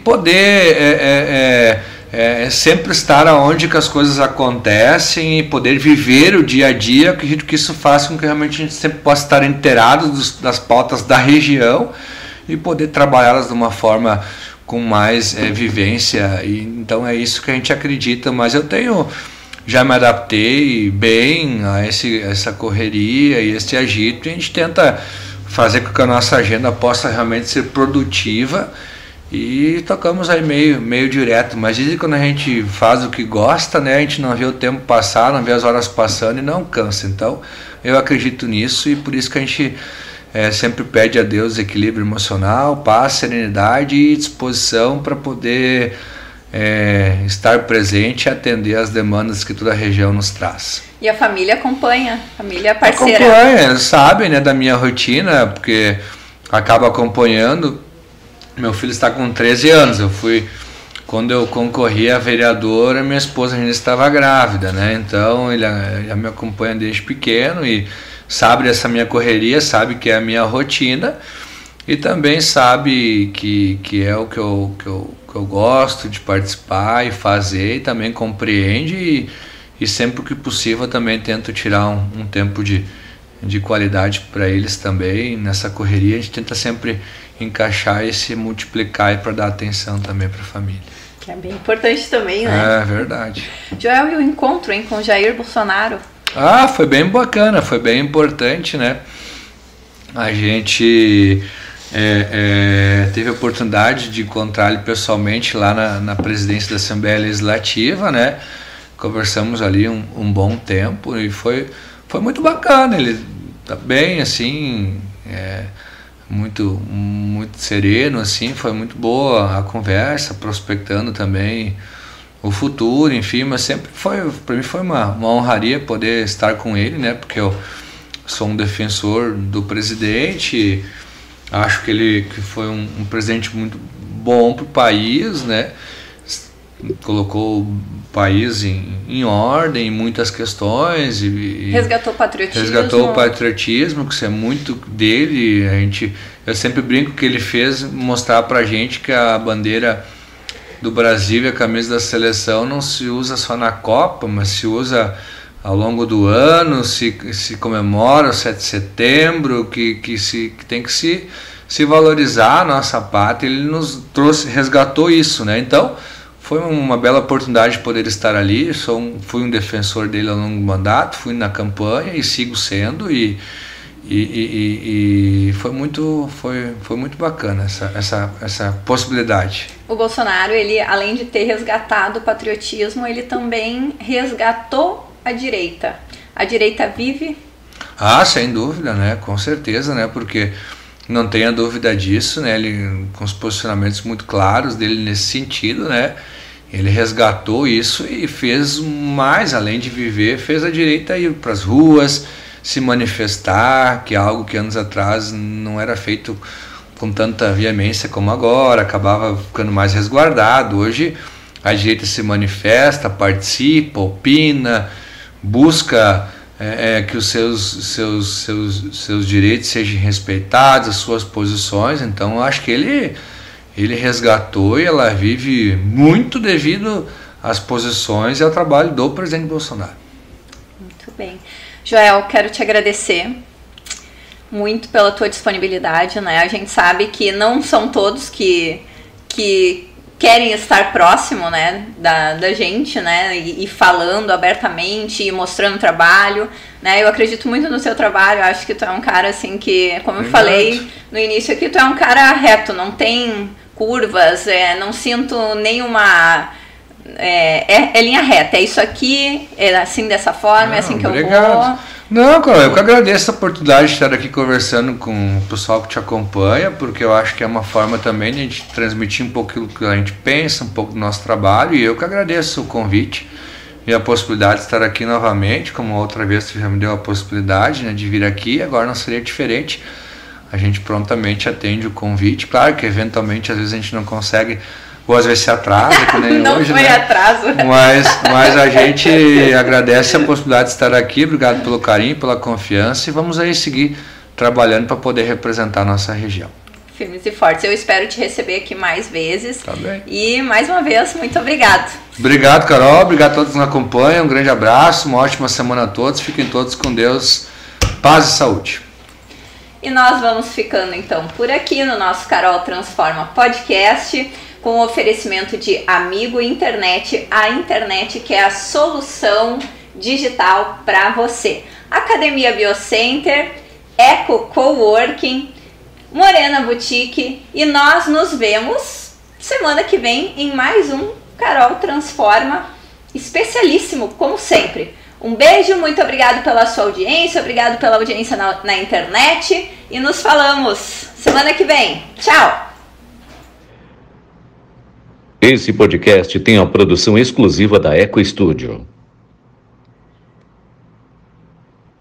poder sempre estar aonde que as coisas acontecem e poder viver o dia a dia. Acredito que isso faça com que realmente a gente sempre possa estar inteirado das pautas da região e poder trabalhá-las de uma forma com mais vivência. E então é isso que a gente acredita. Mas eu já me adaptei bem a essa correria e esse agito, e a gente tenta fazer com que a nossa agenda possa realmente ser produtiva. E tocamos aí meio direto, mas dizem que quando a gente faz o que gosta, né, a gente não vê o tempo passar, não vê as horas passando e não cansa. Então eu acredito nisso, e por isso que a gente sempre pede a Deus equilíbrio emocional, paz, serenidade e disposição para poder estar presente e atender as demandas que toda a região nos traz. E a família acompanha, a família parceira. Acompanha, sabe, né, da minha rotina, porque acaba acompanhando. Meu filho está com 13 anos, quando eu concorri a vereadora, minha esposa ainda estava grávida, né? Então ele já me acompanha desde pequeno e sabe dessa minha correria, sabe que é a minha rotina, e também sabe que é o que eu gosto de participar e fazer, e também compreende, e sempre que possível também tento tirar um tempo de qualidade para eles também. Nessa correria a gente tenta sempre encaixar e se multiplicar para dar atenção também para a família. Que é bem importante também, né? É verdade. Joel, e o encontro, hein, com Jair Bolsonaro? Foi bem bacana, foi bem importante, né? A gente teve a oportunidade de encontrar ele pessoalmente lá na presidência da Assembleia Legislativa, né? Conversamos ali um bom tempo e foi muito bacana. Ele tá bem, assim, muito sereno, assim, foi muito boa a conversa, prospectando também o futuro, enfim, mas sempre para mim foi uma honraria poder estar com ele, né, porque eu sou um defensor do presidente, acho que foi um presidente muito bom para o país, né, colocou o país em ordem em muitas questões e resgatou o patriotismo. Resgatou o patriotismo, que isso é muito dele. Eu sempre brinco que ele fez mostrar pra gente que a bandeira do Brasil e a camisa da seleção não se usa só na Copa, mas se usa ao longo do ano, se comemora o 7 de setembro, que tem que se valorizar a nossa pátria. Ele nos resgatou isso, né? Então foi uma bela oportunidade de poder estar ali. Fui um defensor dele ao longo do mandato, fui na campanha e sigo sendo, e foi muito bacana essa possibilidade. O Bolsonaro, ele, além de ter resgatado o patriotismo, ele também resgatou a direita. A direita vive? Sem dúvida, né? Com certeza, né? Porque não tenha dúvida disso, né? Ele, com os posicionamentos muito claros dele nesse sentido, né? Ele resgatou isso e fez mais, além de viver, fez a direita ir para as ruas, se manifestar, que é algo que anos atrás não era feito com tanta veemência como agora, acabava ficando mais resguardado. Hoje a direita se manifesta, participa, opina, busca que os seus direitos sejam respeitados, as suas posições. Então eu acho que ele resgatou, e ela vive muito devido às posições e ao trabalho do presidente Bolsonaro. Muito bem. Joel, quero te agradecer muito pela tua disponibilidade, né? A gente sabe que não são todos que querem estar próximo, né, da gente, né, e falando abertamente e mostrando trabalho, né? Eu acredito muito no seu trabalho. Acho que tu é um cara, assim, que, como eu falei no início aqui, tu é um cara reto, não tem curvas, não sinto nenhuma... É linha reta, é isso aqui, é assim, dessa forma, é assim que obrigado. Eu vou. Não, eu que agradeço a oportunidade de estar aqui conversando com o pessoal que te acompanha, porque eu acho que é uma forma também de a gente transmitir um pouco aquilo que a gente pensa, um pouco do nosso trabalho, e eu que agradeço o convite e a possibilidade de estar aqui novamente, como outra vez você já me deu a possibilidade, né, de vir aqui. Agora não seria diferente. A gente prontamente atende o convite. Claro que eventualmente às vezes a gente não consegue ou às vezes se atrasa, que nem não hoje, foi atraso. Mas a gente agradece a possibilidade de estar aqui, obrigado pelo carinho, pela confiança, e vamos aí seguir trabalhando para poder representar a nossa região. Firmes e fortes. Eu espero te receber aqui mais vezes. Tá bem. E mais uma vez, muito obrigado. Obrigado, Carol. Obrigado a todos que nos acompanham. Um grande abraço, uma ótima semana a todos. Fiquem todos com Deus. Paz e saúde. E nós vamos ficando então por aqui no nosso Carol Transforma Podcast, com o oferecimento de Amigo Internet, a internet que é a solução digital para você. Academia Biocenter, Eco Coworking, Morena Boutique, e nós nos vemos semana que vem em mais um Carol Transforma especialíssimo, como sempre. Um beijo, muito obrigado pela sua audiência, obrigado pela audiência na internet, e nos falamos semana que vem. Tchau! Esse podcast tem a produção exclusiva da Eco Studio.